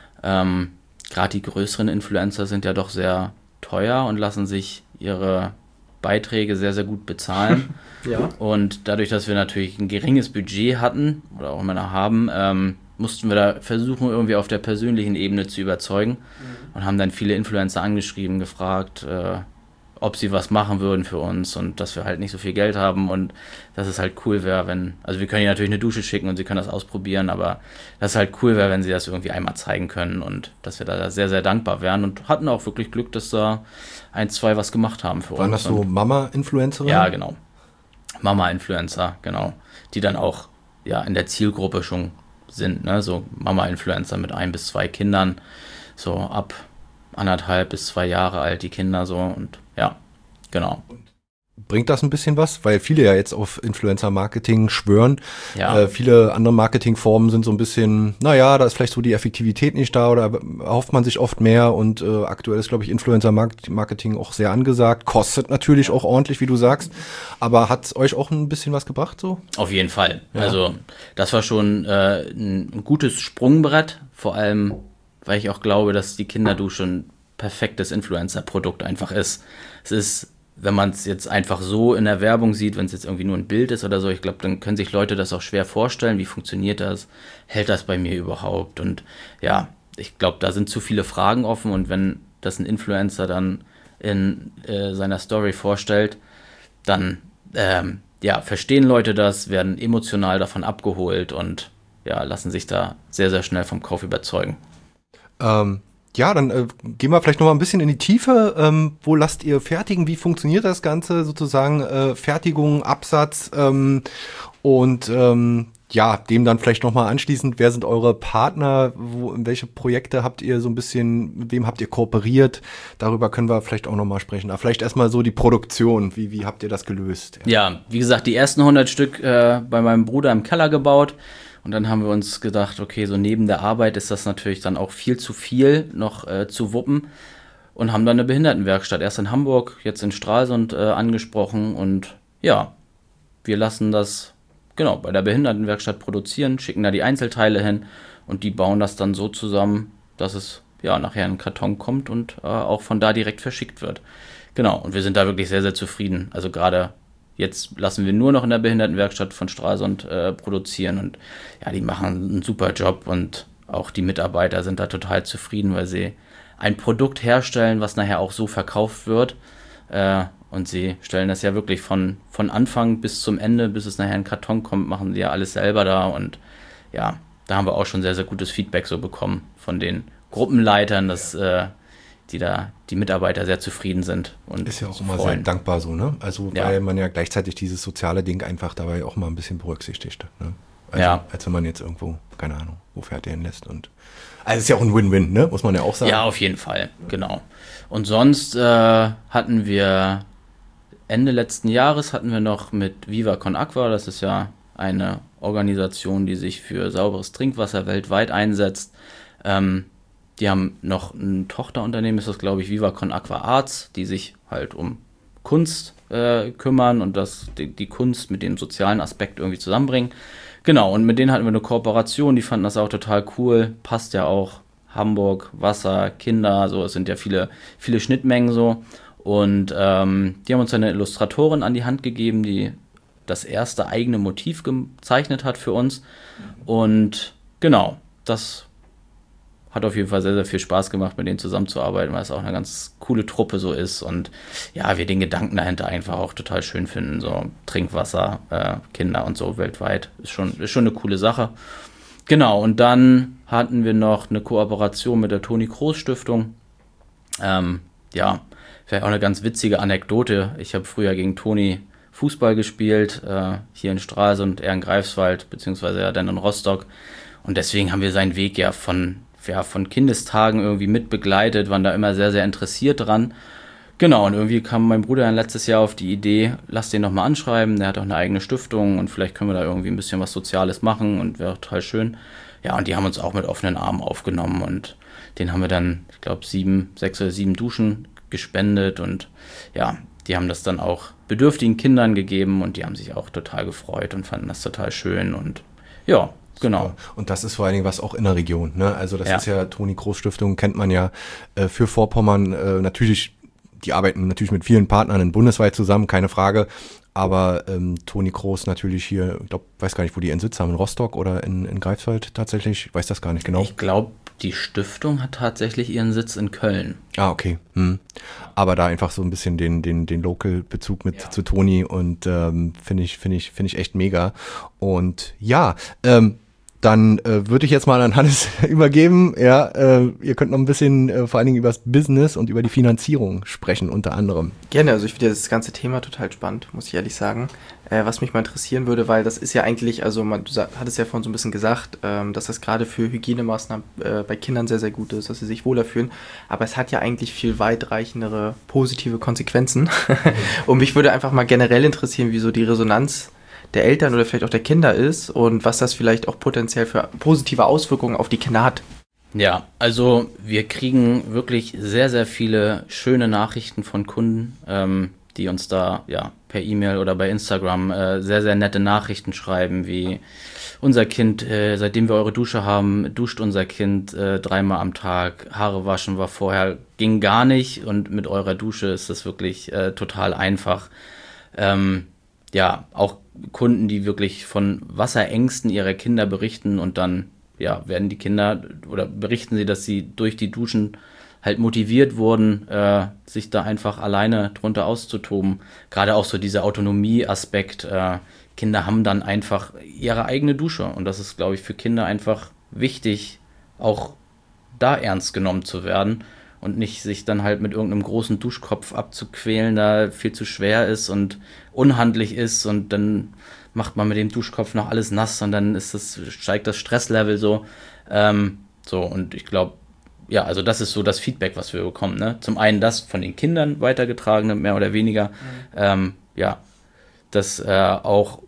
B: Ähm, Gerade die größeren Influencer sind ja doch sehr teuer und lassen sich ihre Beiträge sehr, sehr gut bezahlen.
C: Ja.
B: Und dadurch, dass wir natürlich ein geringes Budget hatten oder auch immer noch haben, ähm, mussten wir da versuchen, irgendwie auf der persönlichen Ebene zu überzeugen mhm. und haben dann viele Influencer angeschrieben, gefragt, äh, ob sie was machen würden für uns und dass wir halt nicht so viel Geld haben und dass es halt cool wäre, wenn, also wir können ihnen natürlich eine Dusche schicken und sie können das ausprobieren, aber dass es halt cool wäre, wenn sie das irgendwie einmal zeigen können und dass wir da sehr, sehr dankbar wären und hatten auch wirklich Glück, dass da ein, zwei was gemacht haben für
A: Waren
B: uns.
A: das so
B: Und,
A: Mama-Influencerinnen?
B: ja, genau. Mama-Influencer, genau. Die dann auch ja in der Zielgruppe schon sind, ne? So Mama-Influencer mit ein bis zwei Kindern, so ab anderthalb bis zwei Jahre alt die Kinder so und ja, genau.
A: Bringt das ein bisschen was? Weil viele ja jetzt auf Influencer-Marketing schwören.
B: Ja.
A: Äh, viele andere Marketingformen sind so ein bisschen, naja, da ist vielleicht so die Effektivität nicht da oder erhofft man sich oft mehr und äh, aktuell ist, glaube ich, Influencer-Marketing auch sehr angesagt. Kostet natürlich auch ordentlich, wie du sagst. Aber hat es euch auch ein bisschen was gebracht so?
B: Auf jeden Fall.
A: Ja.
B: Also das war schon äh, ein, ein gutes Sprungbrett, vor allem, weil ich auch glaube, dass die Kinderdusche ein perfektes Influencer-Produkt einfach ist. Es ist, wenn man es jetzt einfach so in der Werbung sieht, wenn es jetzt irgendwie nur ein Bild ist oder so, ich glaube, dann können sich Leute das auch schwer vorstellen, wie funktioniert das, hält das bei mir überhaupt und ja, ich glaube, da sind zu viele Fragen offen und wenn das ein Influencer dann in äh, seiner Story vorstellt, dann ähm, ja, verstehen Leute das, werden emotional davon abgeholt und ja, lassen sich da sehr, sehr schnell vom Kauf überzeugen.
A: Ähm, ja, dann äh, gehen wir vielleicht noch mal ein bisschen in die Tiefe. Ähm, wo lasst ihr fertigen? Wie funktioniert das Ganze sozusagen? Äh, Fertigung, Absatz ähm, und ähm, ja, dem dann vielleicht noch mal anschließend, wer sind eure Partner? Wo, in welche Projekte habt ihr so ein bisschen, mit wem habt ihr kooperiert? Darüber können wir vielleicht auch noch mal sprechen. Aber vielleicht erstmal so die Produktion. Wie, wie habt ihr das gelöst?
B: Ja, wie gesagt, die ersten hundert Stück äh, bei meinem Bruder im Keller gebaut. Und dann haben wir uns gedacht, okay, so neben der Arbeit ist das natürlich dann auch viel zu viel noch äh, zu wuppen und haben dann eine Behindertenwerkstatt erst in Hamburg, jetzt in Stralsund äh, angesprochen und ja, wir lassen das genau bei der Behindertenwerkstatt produzieren, schicken da die Einzelteile hin und die bauen das dann so zusammen, dass es ja nachher in einen Karton kommt und äh, auch von da direkt verschickt wird. Genau, und wir sind da wirklich sehr, sehr zufrieden. Also gerade jetzt lassen wir nur noch in der Behindertenwerkstatt von Stralsund äh, produzieren und ja, die machen einen super Job und auch die Mitarbeiter sind da total zufrieden, weil sie ein Produkt herstellen, was nachher auch so verkauft wird äh, und sie stellen das ja wirklich von, von Anfang bis zum Ende, bis es nachher in den Karton kommt, machen sie ja alles selber da und ja, da haben wir auch schon sehr, sehr gutes Feedback so bekommen von den Gruppenleitern, dass äh, die da die Mitarbeiter sehr zufrieden sind und
A: ist ja auch
B: so
A: immer
B: freuen.
A: sehr dankbar so, ne? Also
B: Ja.
A: weil man ja gleichzeitig dieses soziale Ding einfach dabei auch mal ein bisschen berücksichtigt, ne? Also,
B: Ja.
A: als wenn man jetzt irgendwo, keine Ahnung, wo fertigen lässt und also es ist ja auch ein Win-Win, ne? Muss man ja auch sagen.
B: Ja, auf jeden Fall, genau. Und sonst äh, hatten wir Ende letzten Jahres hatten wir noch mit Viva Con Aqua, das ist ja eine Organisation, die sich für sauberes Trinkwasser weltweit einsetzt. Ähm, die haben noch ein Tochterunternehmen, ist das glaube ich Viva Con Aqua Arts, die sich halt um Kunst äh, kümmern und das, die, die Kunst mit dem sozialen Aspekt irgendwie zusammenbringen. Genau, und mit denen hatten wir eine Kooperation, die fanden das auch total cool, passt ja auch, Hamburg, Wasser, Kinder, so, es sind ja viele, viele Schnittmengen so. Und ähm, die haben uns eine Illustratorin an die Hand gegeben, die das erste eigene Motiv gezeichnet hat für uns. Und genau, das hat auf jeden Fall sehr, sehr viel Spaß gemacht, mit denen zusammenzuarbeiten, weil es auch eine ganz coole Truppe so ist. Und ja, wir den Gedanken dahinter einfach auch total schön finden. So Trinkwasser, äh, Kinder und so weltweit. Ist schon, ist schon eine coole Sache. Genau, und dann hatten wir noch eine Kooperation mit der Toni Kroos Stiftung. Ähm, ja, vielleicht auch eine ganz witzige Anekdote. Ich habe früher gegen Toni Fußball gespielt, äh, hier in Stralsund, er in Greifswald, beziehungsweise ja dann in Rostock. Und deswegen haben wir seinen Weg ja von, ja, von Kindestagen irgendwie mit begleitet, waren da immer sehr, sehr interessiert dran. Genau, und irgendwie kam mein Bruder dann letztes Jahr auf die Idee, lass den nochmal anschreiben, der hat auch eine eigene Stiftung und vielleicht können wir da irgendwie ein bisschen was Soziales machen und wäre total schön. Ja, und die haben uns auch mit offenen Armen aufgenommen und den haben wir dann, ich glaube, sieben, sechs oder sieben Duschen gespendet und ja, die haben das dann auch bedürftigen Kindern gegeben und die haben sich auch total gefreut und fanden das total schön und ja, genau.
A: Super. Und das ist vor allen Dingen was auch in der Region, ne? Also das
B: Ja.
A: ist ja, Toni Kroos Stiftung kennt man ja äh, für Vorpommern, äh, natürlich, die arbeiten natürlich mit vielen Partnern bundesweit zusammen, keine Frage, aber ähm, Toni Kroos natürlich hier, ich glaube, weiß gar nicht, wo die ihren Sitz haben, in Rostock oder in, in Greifswald tatsächlich, ich weiß das gar nicht genau.
B: Ich glaube, die Stiftung hat tatsächlich ihren Sitz in Köln.
A: Ah, okay. Hm. Aber da einfach so ein bisschen den, den, den Local-Bezug mit
B: Ja.
A: zu Toni und ähm, finde ich, finde ich, finde ich echt mega. Und ja, ähm, dann äh, würde ich jetzt mal an Hannes übergeben. Ja, äh, ihr könnt noch ein bisschen äh, vor allen Dingen über das Business und über die Finanzierung sprechen, unter anderem.
C: Gerne, also ich finde das ganze Thema total spannend, muss ich ehrlich sagen. Äh, was mich mal interessieren würde, weil das ist ja eigentlich, also man, du sa- hattest ja vorhin so ein bisschen gesagt, ähm, dass das gerade für Hygienemaßnahmen äh, bei Kindern sehr, sehr gut ist, dass sie sich wohler fühlen. Aber es hat ja eigentlich viel weitreichendere positive Konsequenzen. Und mich würde einfach mal generell interessieren, wie so die Resonanz der Eltern oder vielleicht auch der Kinder ist und was das vielleicht auch potenziell für positive Auswirkungen auf die Kinder hat.
B: Ja, also wir kriegen wirklich sehr, sehr viele schöne Nachrichten von Kunden, ähm, die uns da ja per E-Mail oder bei Instagram äh, sehr, sehr nette Nachrichten schreiben, wie unser Kind, äh, seitdem wir eure Dusche haben, duscht unser Kind äh, dreimal am Tag, Haare waschen war vorher, ging gar nicht und mit eurer Dusche ist das wirklich äh, total einfach. Ähm, ja, auch Kunden, die wirklich von Wasserängsten ihrer Kinder berichten und dann ja, werden die Kinder oder berichten sie, dass sie durch die Duschen halt motiviert wurden, äh, sich da einfach alleine drunter auszutoben. Gerade auch so dieser Autonomie-Aspekt. Äh, Kinder haben dann einfach ihre eigene Dusche und das ist, glaube ich, für Kinder einfach wichtig, auch da ernst genommen zu werden und nicht sich dann halt mit irgendeinem großen Duschkopf abzuquälen, da viel zu schwer ist und unhandlich ist und dann macht man mit dem Duschkopf noch alles nass und dann ist das, steigt das Stresslevel so. Ähm, so, und ich glaube, ja, also das ist so das Feedback, was wir bekommen. Ne? Zum einen das von den Kindern weitergetragene, mehr oder weniger. Mhm. Ähm, ja, dass äh, auch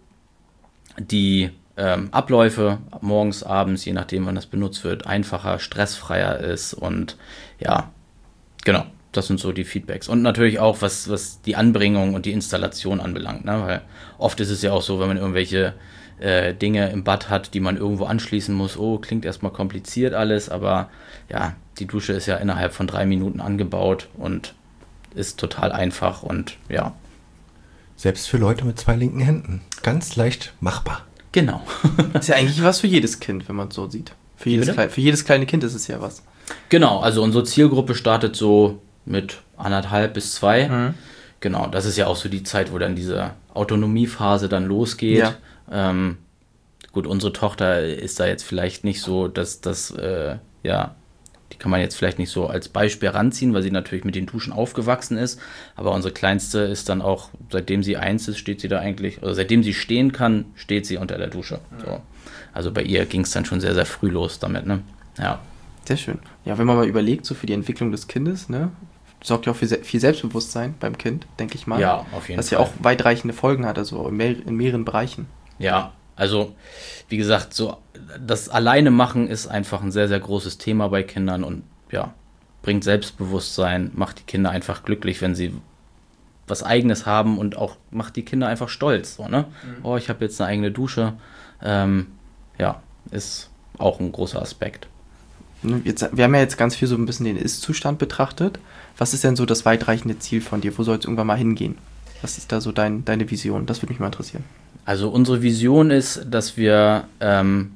B: die ähm, Abläufe morgens, abends, je nachdem, wann das benutzt wird, einfacher, stressfreier ist und ja, genau. Das sind so die Feedbacks. Und natürlich auch, was, was die Anbringung und die Installation anbelangt. Ne? Weil oft ist es ja auch so, wenn man irgendwelche äh, Dinge im Bad hat, die man irgendwo anschließen muss. Oh, klingt erstmal kompliziert alles, aber ja, die Dusche ist ja innerhalb von drei Minuten angebaut und ist total einfach und ja.
A: Selbst für Leute mit zwei linken Händen. Ganz leicht machbar.
B: Genau.
C: Ist ja eigentlich was für jedes Kind, wenn man es so sieht. Für jedes, Klei- für jedes kleine Kind ist es ja was.
B: Genau, also unsere Zielgruppe startet so mit anderthalb bis zwei. Mhm. Genau, das ist ja auch so die Zeit, wo dann diese Autonomiephase dann losgeht. Ja. Ähm, gut, unsere Tochter ist da jetzt vielleicht nicht so, dass das, äh, ja, die kann man jetzt vielleicht nicht so als Beispiel ranziehen, weil sie natürlich mit den Duschen aufgewachsen ist. Aber unsere Kleinste ist dann auch, seitdem sie eins ist, steht sie da eigentlich, also seitdem sie stehen kann, steht sie unter der Dusche. Mhm. So. Also bei ihr ging es dann schon sehr, sehr früh los damit, ne? Ja.
C: Sehr schön. Ja, wenn man mal überlegt, so für die Entwicklung des Kindes, ne, sorgt ja auch für se- viel Selbstbewusstsein beim Kind, denke ich mal.
B: Ja, auf jeden
C: was
B: Fall.
C: Was ja auch weitreichende Folgen hat, also in, mehr, in mehreren Bereichen.
B: Ja, also wie gesagt, so das Alleine machen ist einfach ein sehr, sehr großes Thema bei Kindern und ja, bringt Selbstbewusstsein, macht die Kinder einfach glücklich, wenn sie was Eigenes haben und auch macht die Kinder einfach stolz. So, ne? Mhm. Oh, ich habe jetzt eine eigene Dusche. Ähm, ja, ist auch ein großer Aspekt.
C: Jetzt, wir haben ja jetzt ganz viel so ein bisschen den Ist-Zustand betrachtet. Was ist denn so das weitreichende Ziel von dir? Wo soll es irgendwann mal hingehen? Was ist da so dein, deine Vision? Das würde mich mal interessieren.
B: Also unsere Vision ist, dass wir ähm,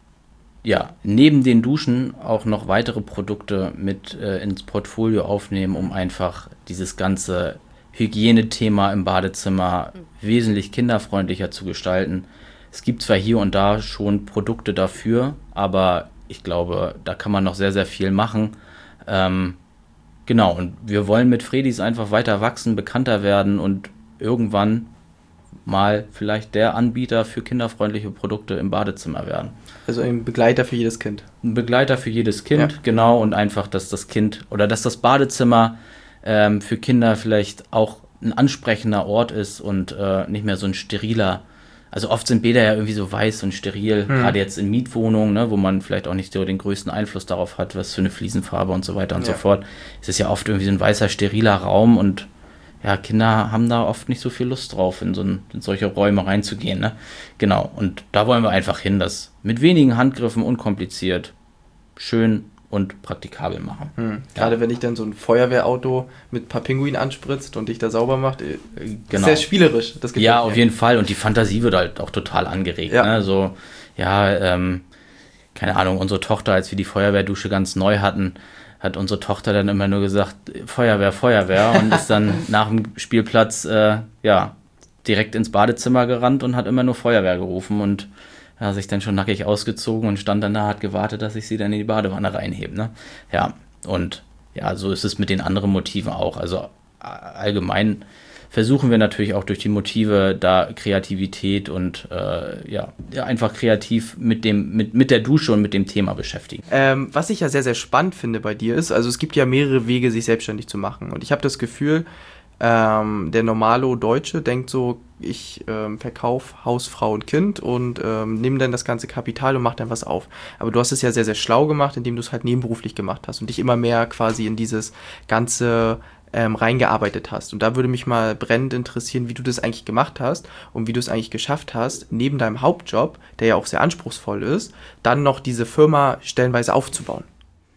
B: ja, neben den Duschen auch noch weitere Produkte mit äh, ins Portfolio aufnehmen, um einfach dieses ganze Hygienethema im Badezimmer wesentlich kinderfreundlicher zu gestalten. Es gibt zwar hier und da schon Produkte dafür, aber ich glaube, da kann man noch sehr, sehr viel machen. Ähm, genau, und wir wollen mit Fredis einfach weiter wachsen, bekannter werden und irgendwann mal vielleicht der Anbieter für kinderfreundliche Produkte im Badezimmer werden.
C: Also ein Begleiter für jedes Kind.
B: Ein Begleiter für jedes Kind,
C: ja.
B: Genau, und einfach, dass das Kind oder dass das Badezimmer ähm, für Kinder vielleicht auch ein ansprechender Ort ist und äh, nicht mehr so ein steriler. Also oft sind Bäder ja irgendwie so weiß und steril, hm. gerade jetzt in Mietwohnungen, ne, wo man vielleicht auch nicht so den größten Einfluss darauf hat, was für eine Fliesenfarbe und so weiter und ja. so fort. Es ist ja oft irgendwie so ein weißer, steriler Raum und ja, Kinder haben da oft nicht so viel Lust drauf, in, so ein, in solche Räume reinzugehen. Ne? Genau, und da wollen wir einfach hin, das mit wenigen Handgriffen unkompliziert, schön und praktikabel machen.
C: Hm. Gerade ja. wenn dich dann so ein Feuerwehrauto mit ein paar Pinguinen anspritzt und dich da sauber macht, ist genau. sehr spielerisch.
B: Das ja, auf jeden Fall. Und die Fantasie wird halt auch total angeregt. Ja, ne? So, ja ähm, keine Ahnung, unsere Tochter, als wir die Feuerwehrdusche ganz neu hatten, hat unsere Tochter dann immer nur gesagt, Feuerwehr, Feuerwehr und ist dann nach dem Spielplatz äh, ja, direkt ins Badezimmer gerannt und hat immer nur Feuerwehr gerufen und ja, sich dann schon nackig ausgezogen und stand dann da, hat gewartet, dass ich sie dann in die Badewanne reinhebe. Ne? Ja, und ja, so ist es mit den anderen Motiven auch. Also allgemein versuchen wir natürlich auch durch die Motive da Kreativität und äh, ja, einfach kreativ mit dem mit, mit der Dusche und mit dem Thema beschäftigen.
C: Ähm, was ich ja sehr, sehr spannend finde bei dir ist, also es gibt ja mehrere Wege, sich selbstständig zu machen. Und ich habe das Gefühl, ähm, der normale Deutsche denkt so, ich ähm, verkaufe Haus, Frau und Kind und ähm, nehme dann das ganze Kapital und mache dann was auf. Aber du hast es ja sehr, sehr schlau gemacht, indem du es halt nebenberuflich gemacht hast und dich immer mehr quasi in dieses ganze ähm, reingearbeitet hast. Und da würde mich mal brennend interessieren, wie du das eigentlich gemacht hast und wie du es eigentlich geschafft hast, neben deinem Hauptjob, der ja auch sehr anspruchsvoll ist, dann noch diese Firma stellenweise aufzubauen.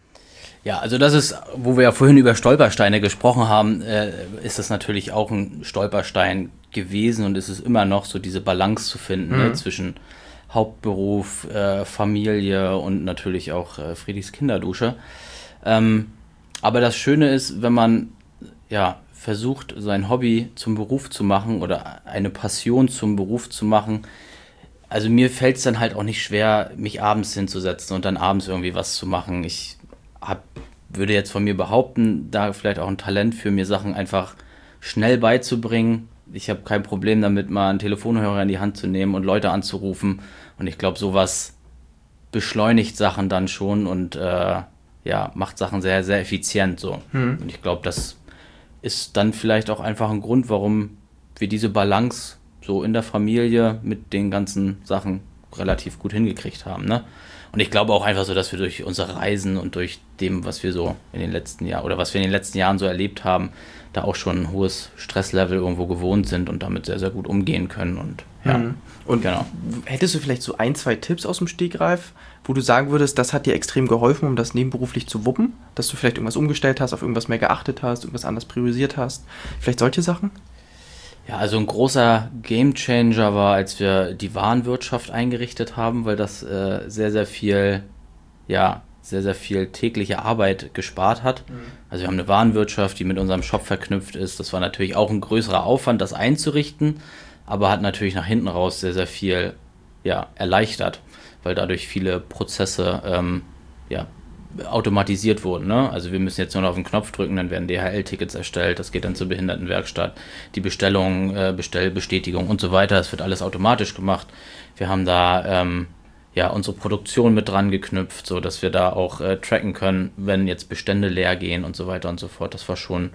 B: Ja, also das ist, wo wir ja vorhin über Stolpersteine gesprochen haben, äh, ist das natürlich auch ein Stolperstein gewesen und es ist immer noch so diese Balance zu finden, mhm. ne, zwischen Hauptberuf, äh, Familie und natürlich auch äh, Fredis Kinderdusche. Ähm, aber das Schöne ist, wenn man ja versucht, sein Hobby zum Beruf zu machen oder eine Passion zum Beruf zu machen, also mir fällt es dann halt auch nicht schwer, mich abends hinzusetzen und dann abends irgendwie was zu machen. Ich hab, würde jetzt von mir behaupten, da vielleicht auch ein Talent für mir Sachen einfach schnell beizubringen. Ich habe kein Problem damit, mal einen Telefonhörer in die Hand zu nehmen und Leute anzurufen. Und ich glaube, sowas beschleunigt Sachen dann schon und äh, ja, macht Sachen sehr, sehr effizient so. Hm. Und ich glaube, das ist dann vielleicht auch einfach ein Grund, warum wir diese Balance so in der Familie mit den ganzen Sachen relativ gut hingekriegt haben, ne? Und ich glaube auch einfach so, dass wir durch unsere Reisen und durch dem, was wir so in den letzten Jahren oder was wir in den letzten Jahren so erlebt haben, da auch schon ein hohes Stresslevel irgendwo gewohnt sind und damit sehr, sehr gut umgehen können. Und ja,
C: mhm. Und genau. Hättest du vielleicht so ein, zwei Tipps aus dem Stegreif, wo du sagen würdest, das hat dir extrem geholfen, um das nebenberuflich zu wuppen? Dass du vielleicht irgendwas umgestellt hast, auf irgendwas mehr geachtet hast, irgendwas anders priorisiert hast? Vielleicht solche Sachen?
B: Ja, also ein großer Gamechanger war, als wir die Warenwirtschaft eingerichtet haben, weil das äh, sehr, sehr viel, ja, sehr, sehr viel tägliche Arbeit gespart hat. Mhm. Also wir haben eine Warenwirtschaft, die mit unserem Shop verknüpft ist. Das war natürlich auch ein größerer Aufwand, das einzurichten, aber hat natürlich nach hinten raus sehr, sehr viel, ja, erleichtert, weil dadurch viele Prozesse, ähm, ja, automatisiert wurden, ne? Also wir müssen jetzt nur noch auf den Knopf drücken, dann werden D H L-Tickets erstellt, das geht dann zur Behindertenwerkstatt, die Bestellung, äh, Bestellbestätigung und so weiter, das wird alles automatisch gemacht. Wir haben da ähm, ja unsere Produktion mit dran geknüpft, so dass wir da auch äh, tracken können, wenn jetzt Bestände leer gehen und so weiter und so fort. Das war schon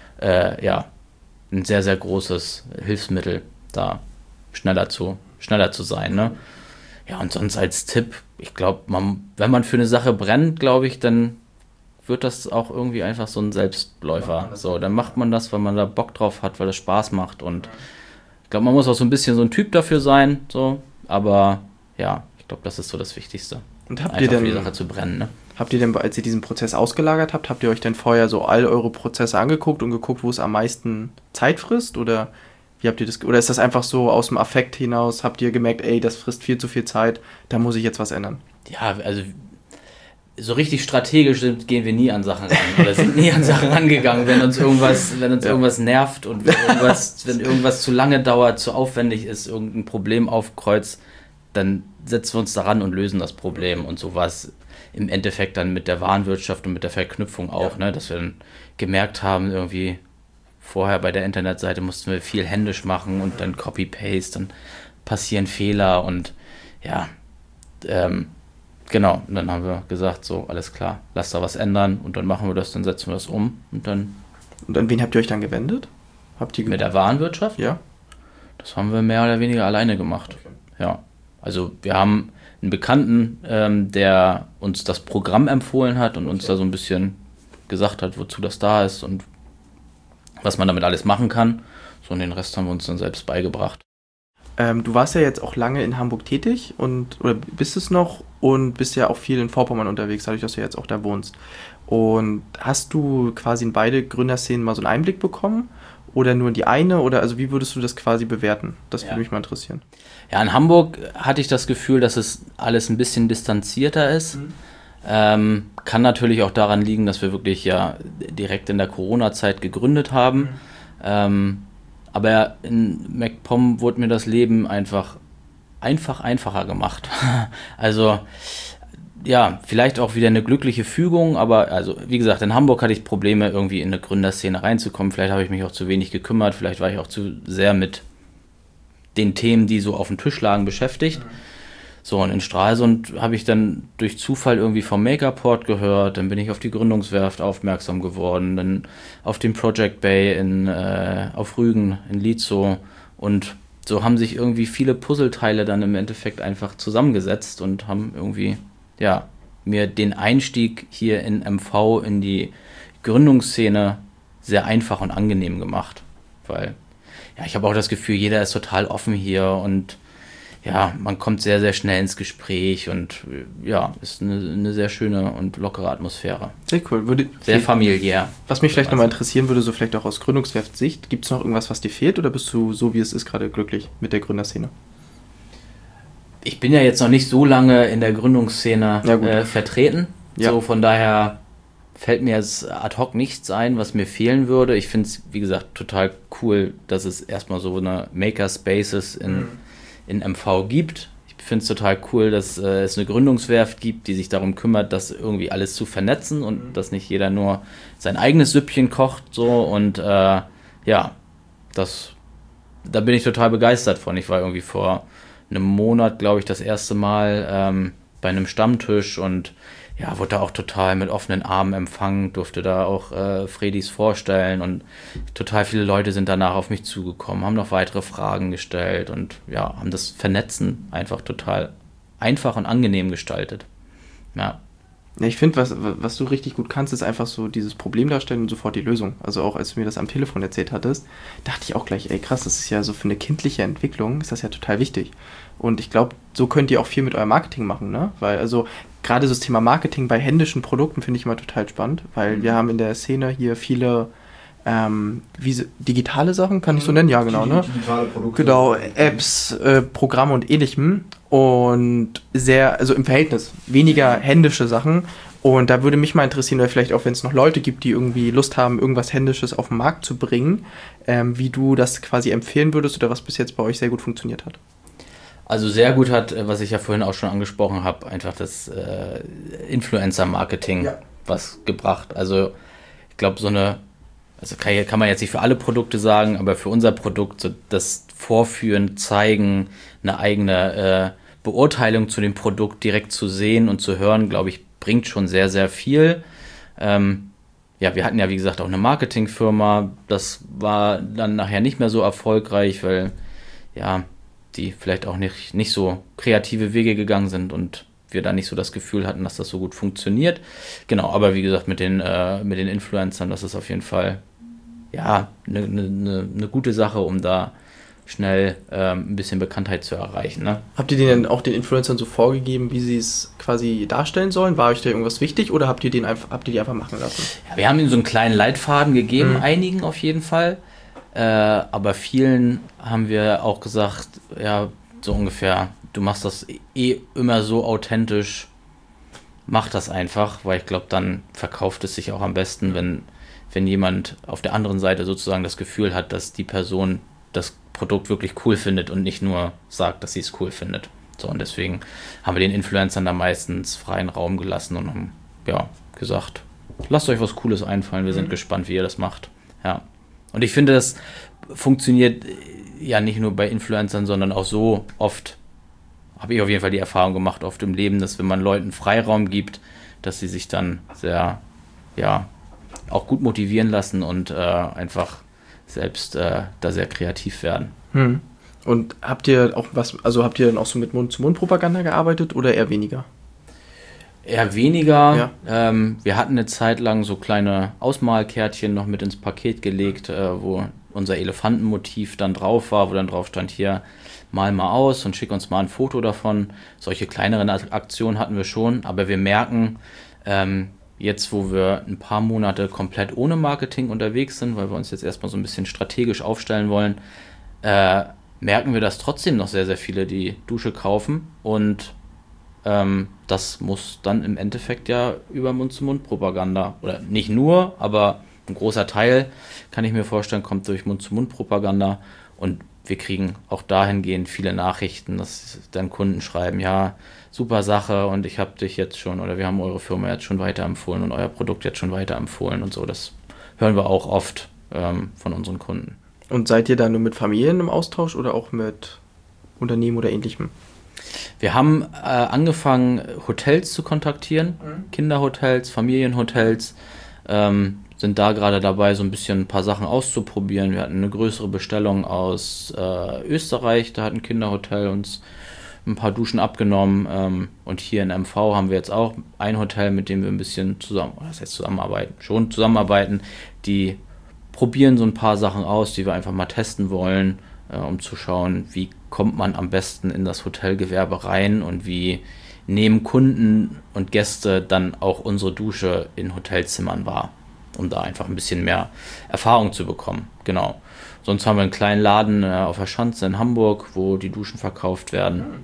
B: äh, ja ein sehr, sehr großes Hilfsmittel, da schneller zu, schneller zu sein, ne? Ja, und sonst als Tipp, ich glaube, man, wenn man für eine Sache brennt, glaube ich, dann wird das auch irgendwie einfach so ein Selbstläufer. So, dann macht man das, weil man da Bock drauf hat, weil es Spaß macht. Und ich glaube, man muss auch so ein bisschen so ein Typ dafür sein. So, aber ja, ich glaube, das ist so das Wichtigste.
C: Und habt
B: einfach
C: ihr denn,
B: für die Sache zu brennen, ne?
C: Habt ihr denn, als ihr diesen Prozess ausgelagert habt, habt ihr euch denn vorher so all eure Prozesse angeguckt und geguckt, wo es am meisten Zeit frisst? Oder wie habt ihr das, oder ist das einfach so aus dem Affekt hinaus, habt ihr gemerkt, ey, das frisst viel zu viel Zeit, da muss ich jetzt was ändern?
B: Ja, also so richtig strategisch sind, gehen wir nie an Sachen ran oder sind nie an Sachen rangegangen, wenn uns irgendwas, wenn uns ja. irgendwas nervt und wenn irgendwas, wenn irgendwas zu lange dauert, zu aufwendig ist, irgendein Problem aufkreuzt, dann setzen wir uns daran und lösen das Problem. Und so war es im Endeffekt dann mit der Warenwirtschaft und mit der Verknüpfung auch, ja. ne, dass wir dann gemerkt haben, irgendwie vorher bei der Internetseite mussten wir viel händisch machen und dann Copy-Paste, dann passieren Fehler und ja, ähm, genau, und dann haben wir gesagt, so, alles klar, lass da was ändern und dann machen wir das, dann setzen wir das um und dann...
C: Und an wen habt ihr euch dann gewendet? Habt ihr ge-
B: mit der Warenwirtschaft?
C: Ja.
B: Das haben wir mehr oder weniger alleine gemacht. Okay. Ja, also wir haben einen Bekannten, ähm, der uns das Programm empfohlen hat und okay. uns da so ein bisschen gesagt hat, wozu das da ist und was man damit alles machen kann. So, und den Rest haben wir uns dann selbst beigebracht.
C: Ähm, du warst ja jetzt auch lange in Hamburg tätig und oder bist es noch und bist ja auch viel in Vorpommern unterwegs, dadurch, dass du jetzt auch da wohnst. Und hast du quasi in beide Gründerszenen mal so einen Einblick bekommen oder nur in die eine? Oder also wie würdest du das quasi bewerten? Das würde
B: ja.
C: mich mal interessieren.
B: Ja, in Hamburg hatte ich das Gefühl, dass es alles ein bisschen distanzierter ist. Mhm. Ähm, kann natürlich auch daran liegen, dass wir wirklich ja direkt in der Corona-Zeit gegründet haben. Mhm. Ähm, aber in MacPom wurde mir das Leben einfach einfach einfacher gemacht. Also ja, vielleicht auch wieder eine glückliche Fügung, aber also wie gesagt, in Hamburg hatte ich Probleme, irgendwie in eine Gründerszene reinzukommen. Vielleicht habe ich mich auch zu wenig gekümmert, vielleicht war ich auch zu sehr mit den Themen, die so auf dem Tisch lagen, beschäftigt. Mhm. So, und in Stralsund habe ich dann durch Zufall irgendwie vom Makerport gehört, dann bin ich auf die Gründungswerft aufmerksam geworden, dann auf den Project Bay in, äh, auf Rügen in Lietzow und so haben sich irgendwie viele Puzzleteile dann im Endeffekt einfach zusammengesetzt und haben irgendwie, ja, mir den Einstieg hier in M V, in die Gründungsszene sehr einfach und angenehm gemacht, weil, ja, ich habe auch das Gefühl, jeder ist total offen hier und ja, man kommt sehr, sehr schnell ins Gespräch und ja, ist eine, eine sehr schöne und lockere Atmosphäre.
C: Sehr cool. Würde,
B: sehr familiär.
C: Was mich vielleicht also. nochmal interessieren würde, so vielleicht auch aus Gründungswerft-Sicht, gibt es noch irgendwas, was dir fehlt oder bist du so, wie es ist, gerade glücklich mit der Gründerszene?
B: Ich bin ja jetzt noch nicht so lange in der Gründungsszene ja, äh, vertreten, ja. So von daher fällt mir jetzt ad hoc nichts ein, was mir fehlen würde. Ich finde es, wie gesagt, total cool, dass es erstmal so eine Makerspaces in mhm. in M V gibt. Ich finde es total cool, dass äh, es eine Gründungswerft gibt, die sich darum kümmert, das irgendwie alles zu vernetzen und mhm. dass nicht jeder nur sein eigenes Süppchen kocht, so und äh, ja, das, da bin ich total begeistert von. Ich war irgendwie vor einem Monat, glaube ich, das erste Mal ähm, bei einem Stammtisch und ja, wurde da auch total mit offenen Armen empfangen, durfte da auch äh, Fredis vorstellen und total viele Leute sind danach auf mich zugekommen, haben noch weitere Fragen gestellt und ja, haben das Vernetzen einfach total einfach und angenehm gestaltet. Ja.
C: Ja, ich finde, was, was du richtig gut kannst, ist einfach so dieses Problem darstellen und sofort die Lösung. Also auch als du mir das am Telefon erzählt hattest, dachte ich auch gleich, ey krass, das ist ja so für eine kindliche Entwicklung, ist das ja total wichtig. Und ich glaube, so könnt ihr auch viel mit eurem Marketing machen, ne? Weil also gerade so das Thema Marketing bei händischen Produkten finde ich immer total spannend, weil mhm. wir haben in der Szene hier viele ähm, wie, digitale Sachen, kann ich so nennen? Ja, genau, ne? Digitale Produkte. Genau, Apps, äh, Programme und ähnlichem und sehr, also im Verhältnis, weniger händische Sachen und da würde mich mal interessieren, oder vielleicht auch, wenn es noch Leute gibt, die irgendwie Lust haben, irgendwas Händisches auf den Markt zu bringen, ähm, wie du das quasi empfehlen würdest oder was bis jetzt bei euch sehr gut funktioniert hat.
B: Also sehr gut hat, was ich ja vorhin auch schon angesprochen habe, einfach das äh, Influencer-Marketing ja. was gebracht. Also ich glaube, so eine, also kann, kann man jetzt nicht für alle Produkte sagen, aber für unser Produkt, so das Vorführen, Zeigen, eine eigene äh, Beurteilung zu dem Produkt direkt zu sehen und zu hören, glaube ich, bringt schon sehr, sehr viel. Ähm, ja, wir hatten ja, wie gesagt, auch eine Marketingfirma. Das war dann nachher nicht mehr so erfolgreich, weil ja, die vielleicht auch nicht, nicht so kreative Wege gegangen sind und wir da nicht so das Gefühl hatten, dass das so gut funktioniert. Genau, aber wie gesagt, mit den, äh, mit den Influencern, das ist auf jeden Fall ja eine ne, ne, ne gute Sache, um da schnell ähm, ein bisschen Bekanntheit zu erreichen. Ne?
C: Habt ihr denen auch den Influencern so vorgegeben, wie sie es quasi darstellen sollen? War euch da irgendwas wichtig oder habt ihr, den einfach, habt ihr die einfach machen lassen?
B: Ja, wir haben ihnen so einen kleinen Leitfaden gegeben, mhm. einigen auf jeden Fall. Äh, aber vielen haben wir auch gesagt, ja, so ungefähr, du machst das eh immer so authentisch, mach das einfach, weil ich glaube, dann verkauft es sich auch am besten, wenn, wenn jemand auf der anderen Seite sozusagen das Gefühl hat, dass die Person das Produkt wirklich cool findet und nicht nur sagt, dass sie es cool findet. So, und deswegen haben wir den Influencern da meistens freien Raum gelassen und haben ja gesagt, lasst euch was Cooles einfallen, wir mhm. sind gespannt, wie ihr das macht. Ja. Und ich finde, das funktioniert ja nicht nur bei Influencern, sondern auch so oft, habe ich auf jeden Fall die Erfahrung gemacht, oft im Leben, dass wenn man Leuten Freiraum gibt, dass sie sich dann sehr, ja, auch gut motivieren lassen und äh, einfach selbst äh, da sehr kreativ werden.
C: Hm. Und habt ihr auch was, also habt ihr dann auch so mit Mund-zu-Mund-Propaganda gearbeitet oder eher weniger?
B: Eher weniger. Ja. Ähm, wir hatten eine Zeit lang so kleine Ausmalkärtchen noch mit ins Paket gelegt, äh, wo unser Elefantenmotiv dann drauf war, wo dann drauf stand, hier, mal mal aus und schick uns mal ein Foto davon. Solche kleineren Aktionen hatten wir schon, aber wir merken, ähm, jetzt, wo wir ein paar Monate komplett ohne Marketing unterwegs sind, weil wir uns jetzt erstmal so ein bisschen strategisch aufstellen wollen, äh, merken wir, dass trotzdem noch sehr, sehr viele die Dusche kaufen und ähm, das muss dann im Endeffekt ja über Mund-zu-Mund-Propaganda oder nicht nur, aber ein großer Teil, kann ich mir vorstellen, kommt durch Mund-zu-Mund-Propaganda und wir kriegen auch dahingehend viele Nachrichten, dass dann Kunden schreiben, ja, super Sache und ich habe dich jetzt schon oder wir haben eure Firma jetzt schon weiterempfohlen und euer Produkt jetzt schon weiterempfohlen und so. Das hören wir auch oft ähm, von unseren Kunden.
C: Und seid ihr da nur mit Familien im Austausch oder auch mit Unternehmen oder Ähnlichem?
B: Wir haben äh, angefangen, Hotels zu kontaktieren, mhm. Kinderhotels, Familienhotels, ähm, sind da gerade dabei, so ein bisschen ein paar Sachen auszuprobieren. Wir hatten eine größere Bestellung aus äh, Österreich, da hat ein Kinderhotel uns ein paar Duschen abgenommen ähm, und hier in M V haben wir jetzt auch ein Hotel, mit dem wir ein bisschen zusammen, was heißt zusammenarbeiten, schon zusammenarbeiten, die probieren so ein paar Sachen aus, die wir einfach mal testen wollen, äh, um zu schauen, wie kommt man am besten in das Hotelgewerbe rein und wie nehmen Kunden und Gäste dann auch unsere Dusche in Hotelzimmern wahr, um da einfach ein bisschen mehr Erfahrung zu bekommen. Genau. Sonst haben wir einen kleinen Laden äh, auf der Schanze in Hamburg, wo die Duschen verkauft werden.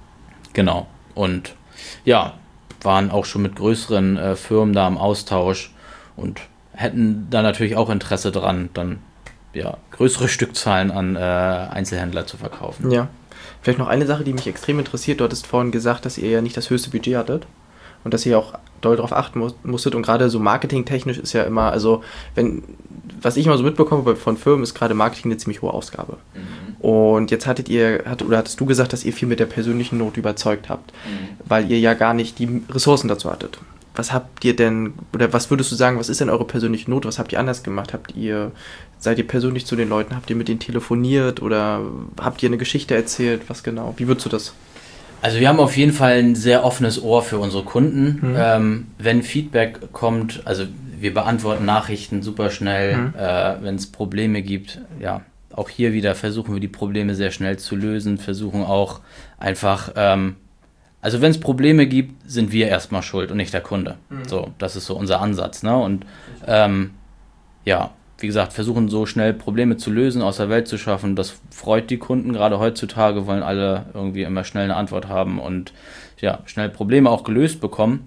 B: Genau. Und ja, waren auch schon mit größeren äh, Firmen da im Austausch und hätten da natürlich auch Interesse dran, dann ja, größere Stückzahlen an äh, Einzelhändler zu verkaufen.
C: Ja. Vielleicht noch eine Sache, die mich extrem interessiert. Du hattest vorhin gesagt, dass ihr ja nicht das höchste Budget hattet und dass ihr auch doll darauf achten musstet und gerade so marketingtechnisch ist ja immer, also wenn, was ich mal so mitbekomme von Firmen, ist gerade Marketing eine ziemlich hohe Ausgabe. Mhm. Und jetzt hattet ihr, hat, oder hattest du gesagt, dass ihr viel mit der persönlichen Note überzeugt habt, mhm. weil ihr ja gar nicht die Ressourcen dazu hattet. Was habt ihr denn, oder was würdest du sagen, was ist denn eure persönliche Note? Was habt ihr anders gemacht? Habt ihr, seid ihr persönlich zu den Leuten, habt ihr mit denen telefoniert oder habt ihr eine Geschichte erzählt? Was genau? Wie würdest du das?
B: Also wir haben auf jeden Fall ein sehr offenes Ohr für unsere Kunden. Mhm. Ähm, wenn Feedback kommt, also wir beantworten Nachrichten super schnell, mhm. äh, wenn es Probleme gibt, ja, auch hier wieder versuchen wir die Probleme sehr schnell zu lösen, versuchen auch einfach, ähm, also wenn es Probleme gibt, sind wir erstmal schuld und nicht der Kunde. Mhm. So, das ist so unser Ansatz, ne? Und ähm, ja, wie gesagt, versuchen so schnell Probleme zu lösen, aus der Welt zu schaffen. Das freut die Kunden, gerade heutzutage wollen alle irgendwie immer schnell eine Antwort haben und ja, schnell Probleme auch gelöst bekommen.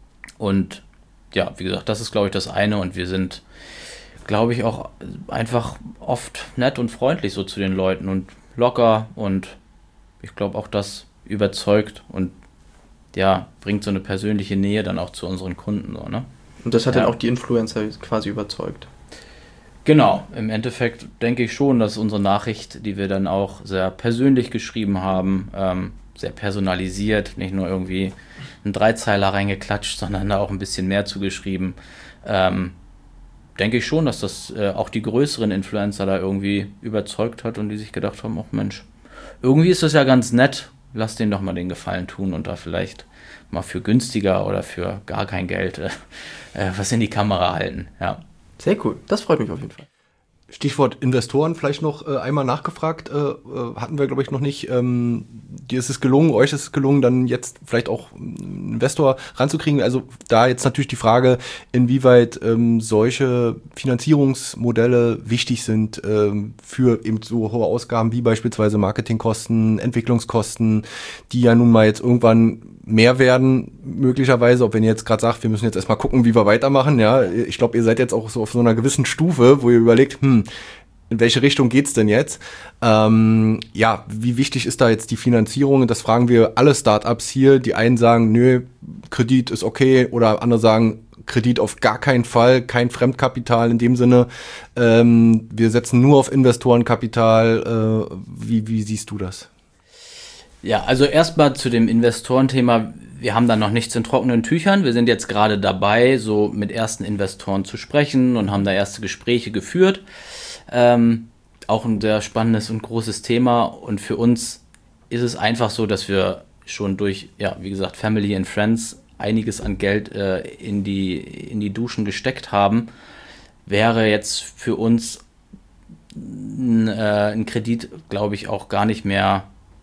B: Und ja, wie gesagt, das ist, glaube ich, das eine und wir sind, glaube ich, auch einfach oft nett und freundlich so zu den Leuten und locker und ich glaube auch das überzeugt und ja, bringt so eine persönliche Nähe dann auch zu unseren Kunden. So, ne?
C: Und das hat
B: ja.
C: dann auch die Influencer quasi überzeugt.
B: Genau, im Endeffekt denke ich schon, dass unsere Nachricht, die wir dann auch sehr persönlich geschrieben haben, ähm, sehr personalisiert, nicht nur irgendwie einen Dreizeiler reingeklatscht, sondern da auch ein bisschen mehr zugeschrieben, ähm, denke ich schon, dass das äh, auch die größeren Influencer da irgendwie überzeugt hat und die sich gedacht haben, ach Mensch, irgendwie ist das ja ganz nett, lass denen doch mal den Gefallen tun und da vielleicht mal für günstiger oder für gar kein Geld äh, was in die Kamera halten. Ja.
C: Sehr cool, das freut mich auf jeden Fall.
A: Stichwort Investoren vielleicht noch äh, einmal nachgefragt, äh, hatten wir glaube ich noch nicht. Ähm, dir ist es gelungen, euch ist es gelungen, dann jetzt vielleicht auch einen Investor ranzukriegen. Also da jetzt natürlich die Frage, inwieweit ähm, solche Finanzierungsmodelle wichtig sind ähm, für eben so hohe Ausgaben wie beispielsweise Marketingkosten, Entwicklungskosten, die ja nun mal jetzt irgendwann mehr werden, möglicherweise, ob wenn ihr jetzt gerade sagt, wir müssen jetzt erstmal gucken, wie wir weitermachen, ja, ich glaube, ihr seid jetzt auch so auf so einer gewissen Stufe, wo ihr überlegt, hm, in welche Richtung geht's denn jetzt? Ähm, ja, wie wichtig ist da jetzt die Finanzierung? Das fragen wir alle Startups hier. Die einen sagen, nö, Kredit ist okay, oder andere sagen, Kredit auf gar keinen Fall, kein Fremdkapital in dem Sinne. Ähm, wir setzen nur auf Investorenkapital. Äh, wie, wie siehst du das?
B: Ja, also erstmal zu dem Investorenthema. Wir haben da noch nichts in trockenen Tüchern. Wir sind jetzt gerade dabei, so mit ersten Investoren zu sprechen und haben da erste Gespräche geführt. Ähm, auch ein sehr spannendes und großes Thema. Und für uns ist es einfach so, dass wir schon durch, ja, wie gesagt, Family and Friends einiges an Geld äh, in die, in die Duschen gesteckt haben. Wäre jetzt für uns ein, äh, ein Kredit, glaube ich, auch gar nicht mehr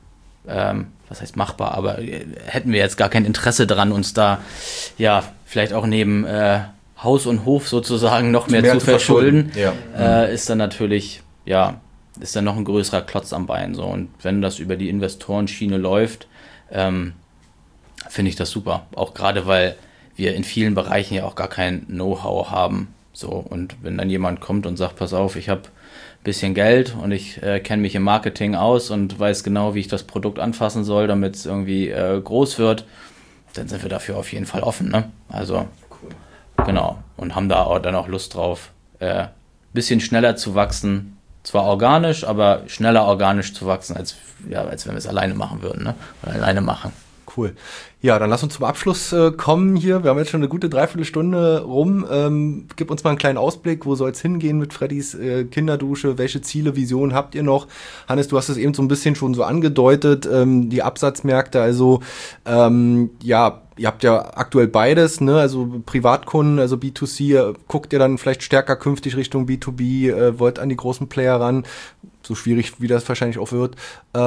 B: Ähm, was heißt machbar, aber hätten wir jetzt gar kein Interesse dran, uns da ja vielleicht auch neben äh, Haus und Hof sozusagen noch mehr, mehr zu, zu verschulden, verschulden. Ja. Äh, ist dann natürlich, ja, ist dann noch ein größerer Klotz am Bein. So. Und wenn das über die Investorenschiene läuft, ähm, finde ich das super. Auch gerade, weil wir in vielen Bereichen ja auch gar kein Know-how haben. So. Und wenn dann jemand kommt und sagt, pass auf, ich habe bisschen Geld und ich äh, kenne mich im Marketing aus und weiß genau, wie ich das Produkt anfassen soll, damit es irgendwie äh, groß wird, dann sind wir dafür auf jeden Fall offen, ne? Also, cool. Genau. Und haben da auch dann auch Lust drauf, äh, bisschen schneller zu wachsen. Zwar organisch, aber schneller organisch zu wachsen, als, ja, als wenn wir es alleine machen würden, ne? Oder alleine machen.
A: Cool. Ja, dann lass uns zum Abschluss äh, kommen hier. Wir haben jetzt schon eine gute Dreiviertelstunde rum. Ähm, gib uns mal einen kleinen Ausblick. Wo soll es hingehen mit Freddys äh, Kinderdusche? Welche Ziele, Visionen habt ihr noch? Hannes, du hast es eben so ein bisschen schon so angedeutet. Ähm, die Absatzmärkte, also ähm, ja, ihr habt ja aktuell beides, ne? Also Privatkunden, also B zwei C. Äh, guckt ihr dann vielleicht stärker künftig Richtung B zwei B? Äh, wollt an die großen Player ran? So schwierig, wie das wahrscheinlich auch wird.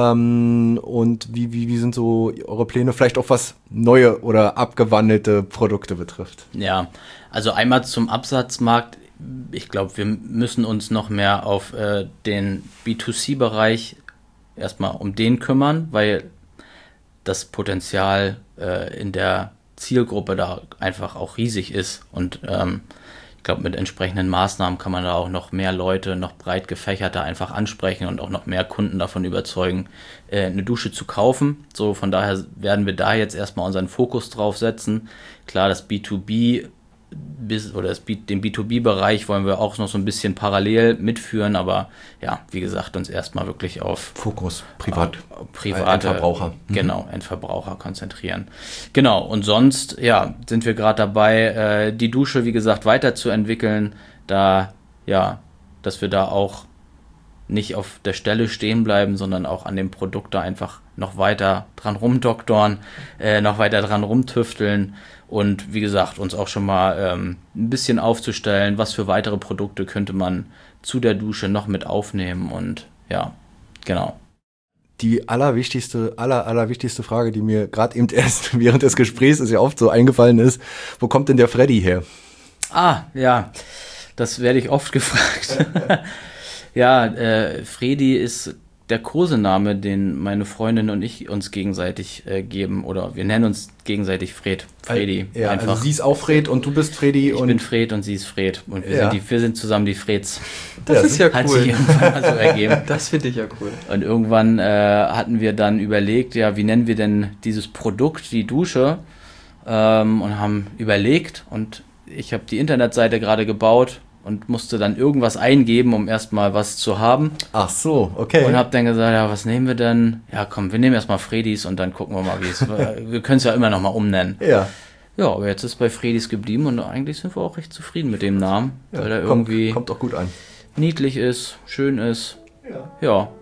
A: Ähm, und wie, wie, wie sind so eure Pläne, vielleicht auch was neue oder abgewandelte Produkte betrifft?
B: Ja, also einmal zum Absatzmarkt. Ich glaube, wir müssen uns noch mehr auf äh, den B zwei C-Bereich erstmal um den kümmern, weil das Potenzial äh, in der Zielgruppe da einfach auch riesig ist. Und ähm, ich glaube, mit entsprechenden Maßnahmen kann man da auch noch mehr Leute, noch breit gefächerter einfach ansprechen und auch noch mehr Kunden davon überzeugen, äh, eine Dusche zu kaufen. So, von daher werden wir da jetzt erstmal unseren Fokus drauf setzen. Klar, das B zwei B bis, oder das B, den B zwei B-Bereich wollen wir auch noch so ein bisschen parallel mitführen, aber ja, wie gesagt, uns erstmal wirklich auf
A: Fokus, privat,
B: äh, private
A: Endverbraucher.
B: Genau, Endverbraucher konzentrieren. Genau, und sonst, ja, sind wir gerade dabei, äh, die Dusche, wie gesagt, weiterzuentwickeln, da, ja, dass wir da auch nicht auf der Stelle stehen bleiben, sondern auch an dem Produkt da einfach noch weiter dran rumdoktoren, äh, noch weiter dran rumtüfteln und wie gesagt, uns auch schon mal ähm, ein bisschen aufzustellen, was für weitere Produkte könnte man zu der Dusche noch mit aufnehmen und ja, genau.
A: Die allerwichtigste, aller, allerwichtigste Frage, die mir gerade eben erst während des Gesprächs ist ja oft so eingefallen ist, wo kommt denn der Freddy her?
B: Ah, ja, das werde ich oft gefragt. Ja, äh, Fredi ist der Kosename, den meine Freundin und ich uns gegenseitig äh, geben. Oder wir nennen uns gegenseitig Fred. Fredi.
A: Ja, einfach. Also sie ist auch Fred und du bist Fredi.
B: Ich und bin Fred und sie ist Fred. Und wir, ja. sind, die, wir sind zusammen die Freds.
C: Das ja, ist ja
B: hat
C: cool.
B: Hat sich irgendwann mal so ergeben.
C: Das finde ich ja cool.
B: Und irgendwann äh, hatten wir dann überlegt, ja, wie nennen wir denn dieses Produkt, die Dusche? Ähm, und haben überlegt und ich habe die Internetseite gerade gebaut und musste dann irgendwas eingeben, um erstmal was zu haben.
A: Ach so, okay.
B: Und habe dann gesagt, ja, was nehmen wir denn? Ja, komm, wir nehmen erstmal Fredis und dann gucken wir mal, wie es wir können es ja immer noch mal umnennen.
A: Ja.
B: Ja, aber jetzt ist bei Fredis geblieben und eigentlich sind wir auch recht zufrieden mit dem Namen,
A: ja,
B: weil er
A: kommt,
B: irgendwie
A: kommt auch gut an.
B: Niedlich ist, schön ist.
A: Ja.
B: Ja,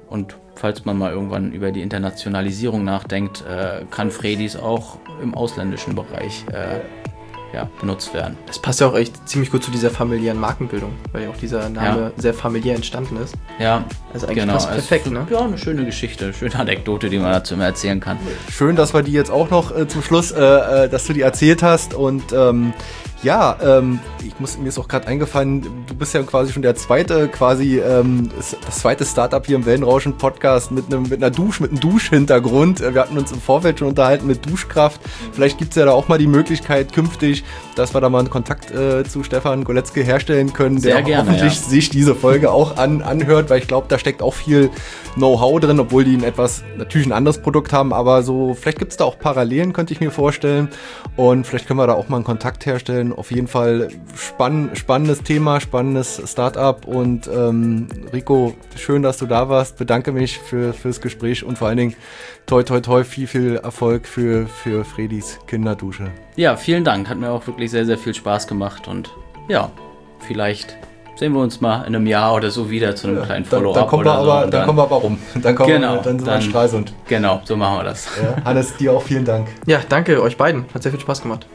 B: Und falls man mal irgendwann über die Internationalisierung nachdenkt, äh, kann Fredis auch im ausländischen Bereich äh, ja, benutzt werden.
C: Das passt ja auch echt ziemlich gut zu dieser familiären Markenbildung, weil ja auch dieser Name ja. sehr familiär entstanden ist.
B: Ja,
C: also eigentlich
B: genau.
C: passt perfekt,
B: also,
C: ne?
B: Ja, eine schöne Geschichte, eine schöne Anekdote, die man dazu immer erzählen kann.
A: Schön, dass wir die jetzt auch noch äh, zum Schluss, äh, dass du die erzählt hast und ähm, ja, ähm, ich muss, mir ist auch gerade eingefallen, du bist ja quasi schon der zweite, quasi ähm, das zweite Startup hier im Wellenrauschen-Podcast mit einem mit einer Dusch, mit einem Duschhintergrund. Wir hatten uns im Vorfeld schon unterhalten mit Duschkraft. Vielleicht gibt es ja da auch mal die Möglichkeit künftig, dass wir da mal einen Kontakt äh, zu Stefan Goletzke herstellen können,
B: Sehr
A: der
B: gerne,
A: hoffentlich
B: ja.
A: sich diese Folge auch an, anhört, weil ich glaube, da steckt auch viel Know-how drin, obwohl die ein etwas, natürlich ein anderes Produkt haben, aber so, vielleicht gibt es da auch Parallelen, könnte ich mir vorstellen. Und vielleicht können wir da auch mal einen Kontakt herstellen. Auf jeden Fall spann, spannendes Thema, spannendes Startup und ähm, Rico, schön, dass du da warst. Bedanke mich für fürs Gespräch und vor allen Dingen toi toi toi, viel, viel Erfolg für, für Fredis Kinderdusche.
B: Ja, vielen Dank. Hat mir auch wirklich sehr, sehr viel Spaß gemacht und ja, vielleicht sehen wir uns mal in einem Jahr oder so wieder zu einem ja, kleinen Follow-up.
A: Dann, dann, kommen wir
B: oder
A: aber,
B: so
A: dann,
B: dann
A: kommen wir aber rum. Dann, kommen
B: genau,
A: wir, dann sind
B: dann,
A: wir in Stralsund.
B: Genau, so machen wir das.
A: Ja, Hannes, dir auch vielen Dank.
C: Ja, danke euch beiden. Hat sehr viel Spaß gemacht.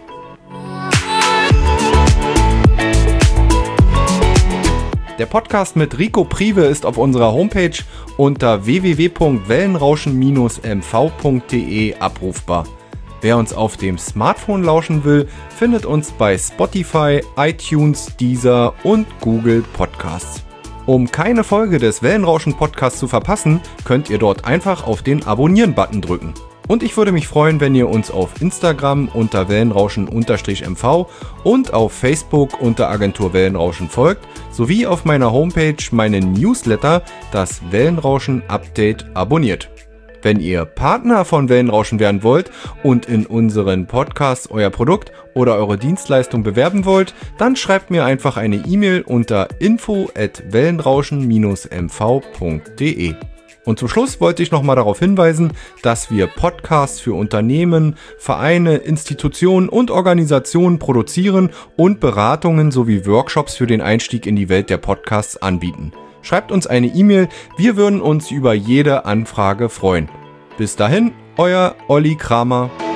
A: Der Podcast mit Rico Prive ist auf unserer Homepage unter w w w punkt wellenrauschen Bindestrich m v punkt d e abrufbar. Wer uns auf dem Smartphone lauschen will, findet uns bei Spotify, iTunes, Deezer und Google Podcasts. Um keine Folge des Wellenrauschen-Podcasts zu verpassen, könnt ihr dort einfach auf den Abonnieren-Button drücken. Und ich würde mich freuen, wenn ihr uns auf Instagram unter Wellenrauschen-M V und auf Facebook unter Agentur Wellenrauschen folgt, sowie auf meiner Homepage meinen Newsletter, das Wellenrauschen-Update, abonniert. Wenn ihr Partner von Wellenrauschen werden wollt und in unseren Podcasts euer Produkt oder eure Dienstleistung bewerben wollt, dann schreibt mir einfach eine E-Mail unter info at wellenrauschen Bindestrich m v punkt d e. Und zum Schluss wollte ich nochmal darauf hinweisen, dass wir Podcasts für Unternehmen, Vereine, Institutionen und Organisationen produzieren und Beratungen sowie Workshops für den Einstieg in die Welt der Podcasts anbieten. Schreibt uns eine E-Mail, wir würden uns über jede Anfrage freuen. Bis dahin, euer Olli Kramer.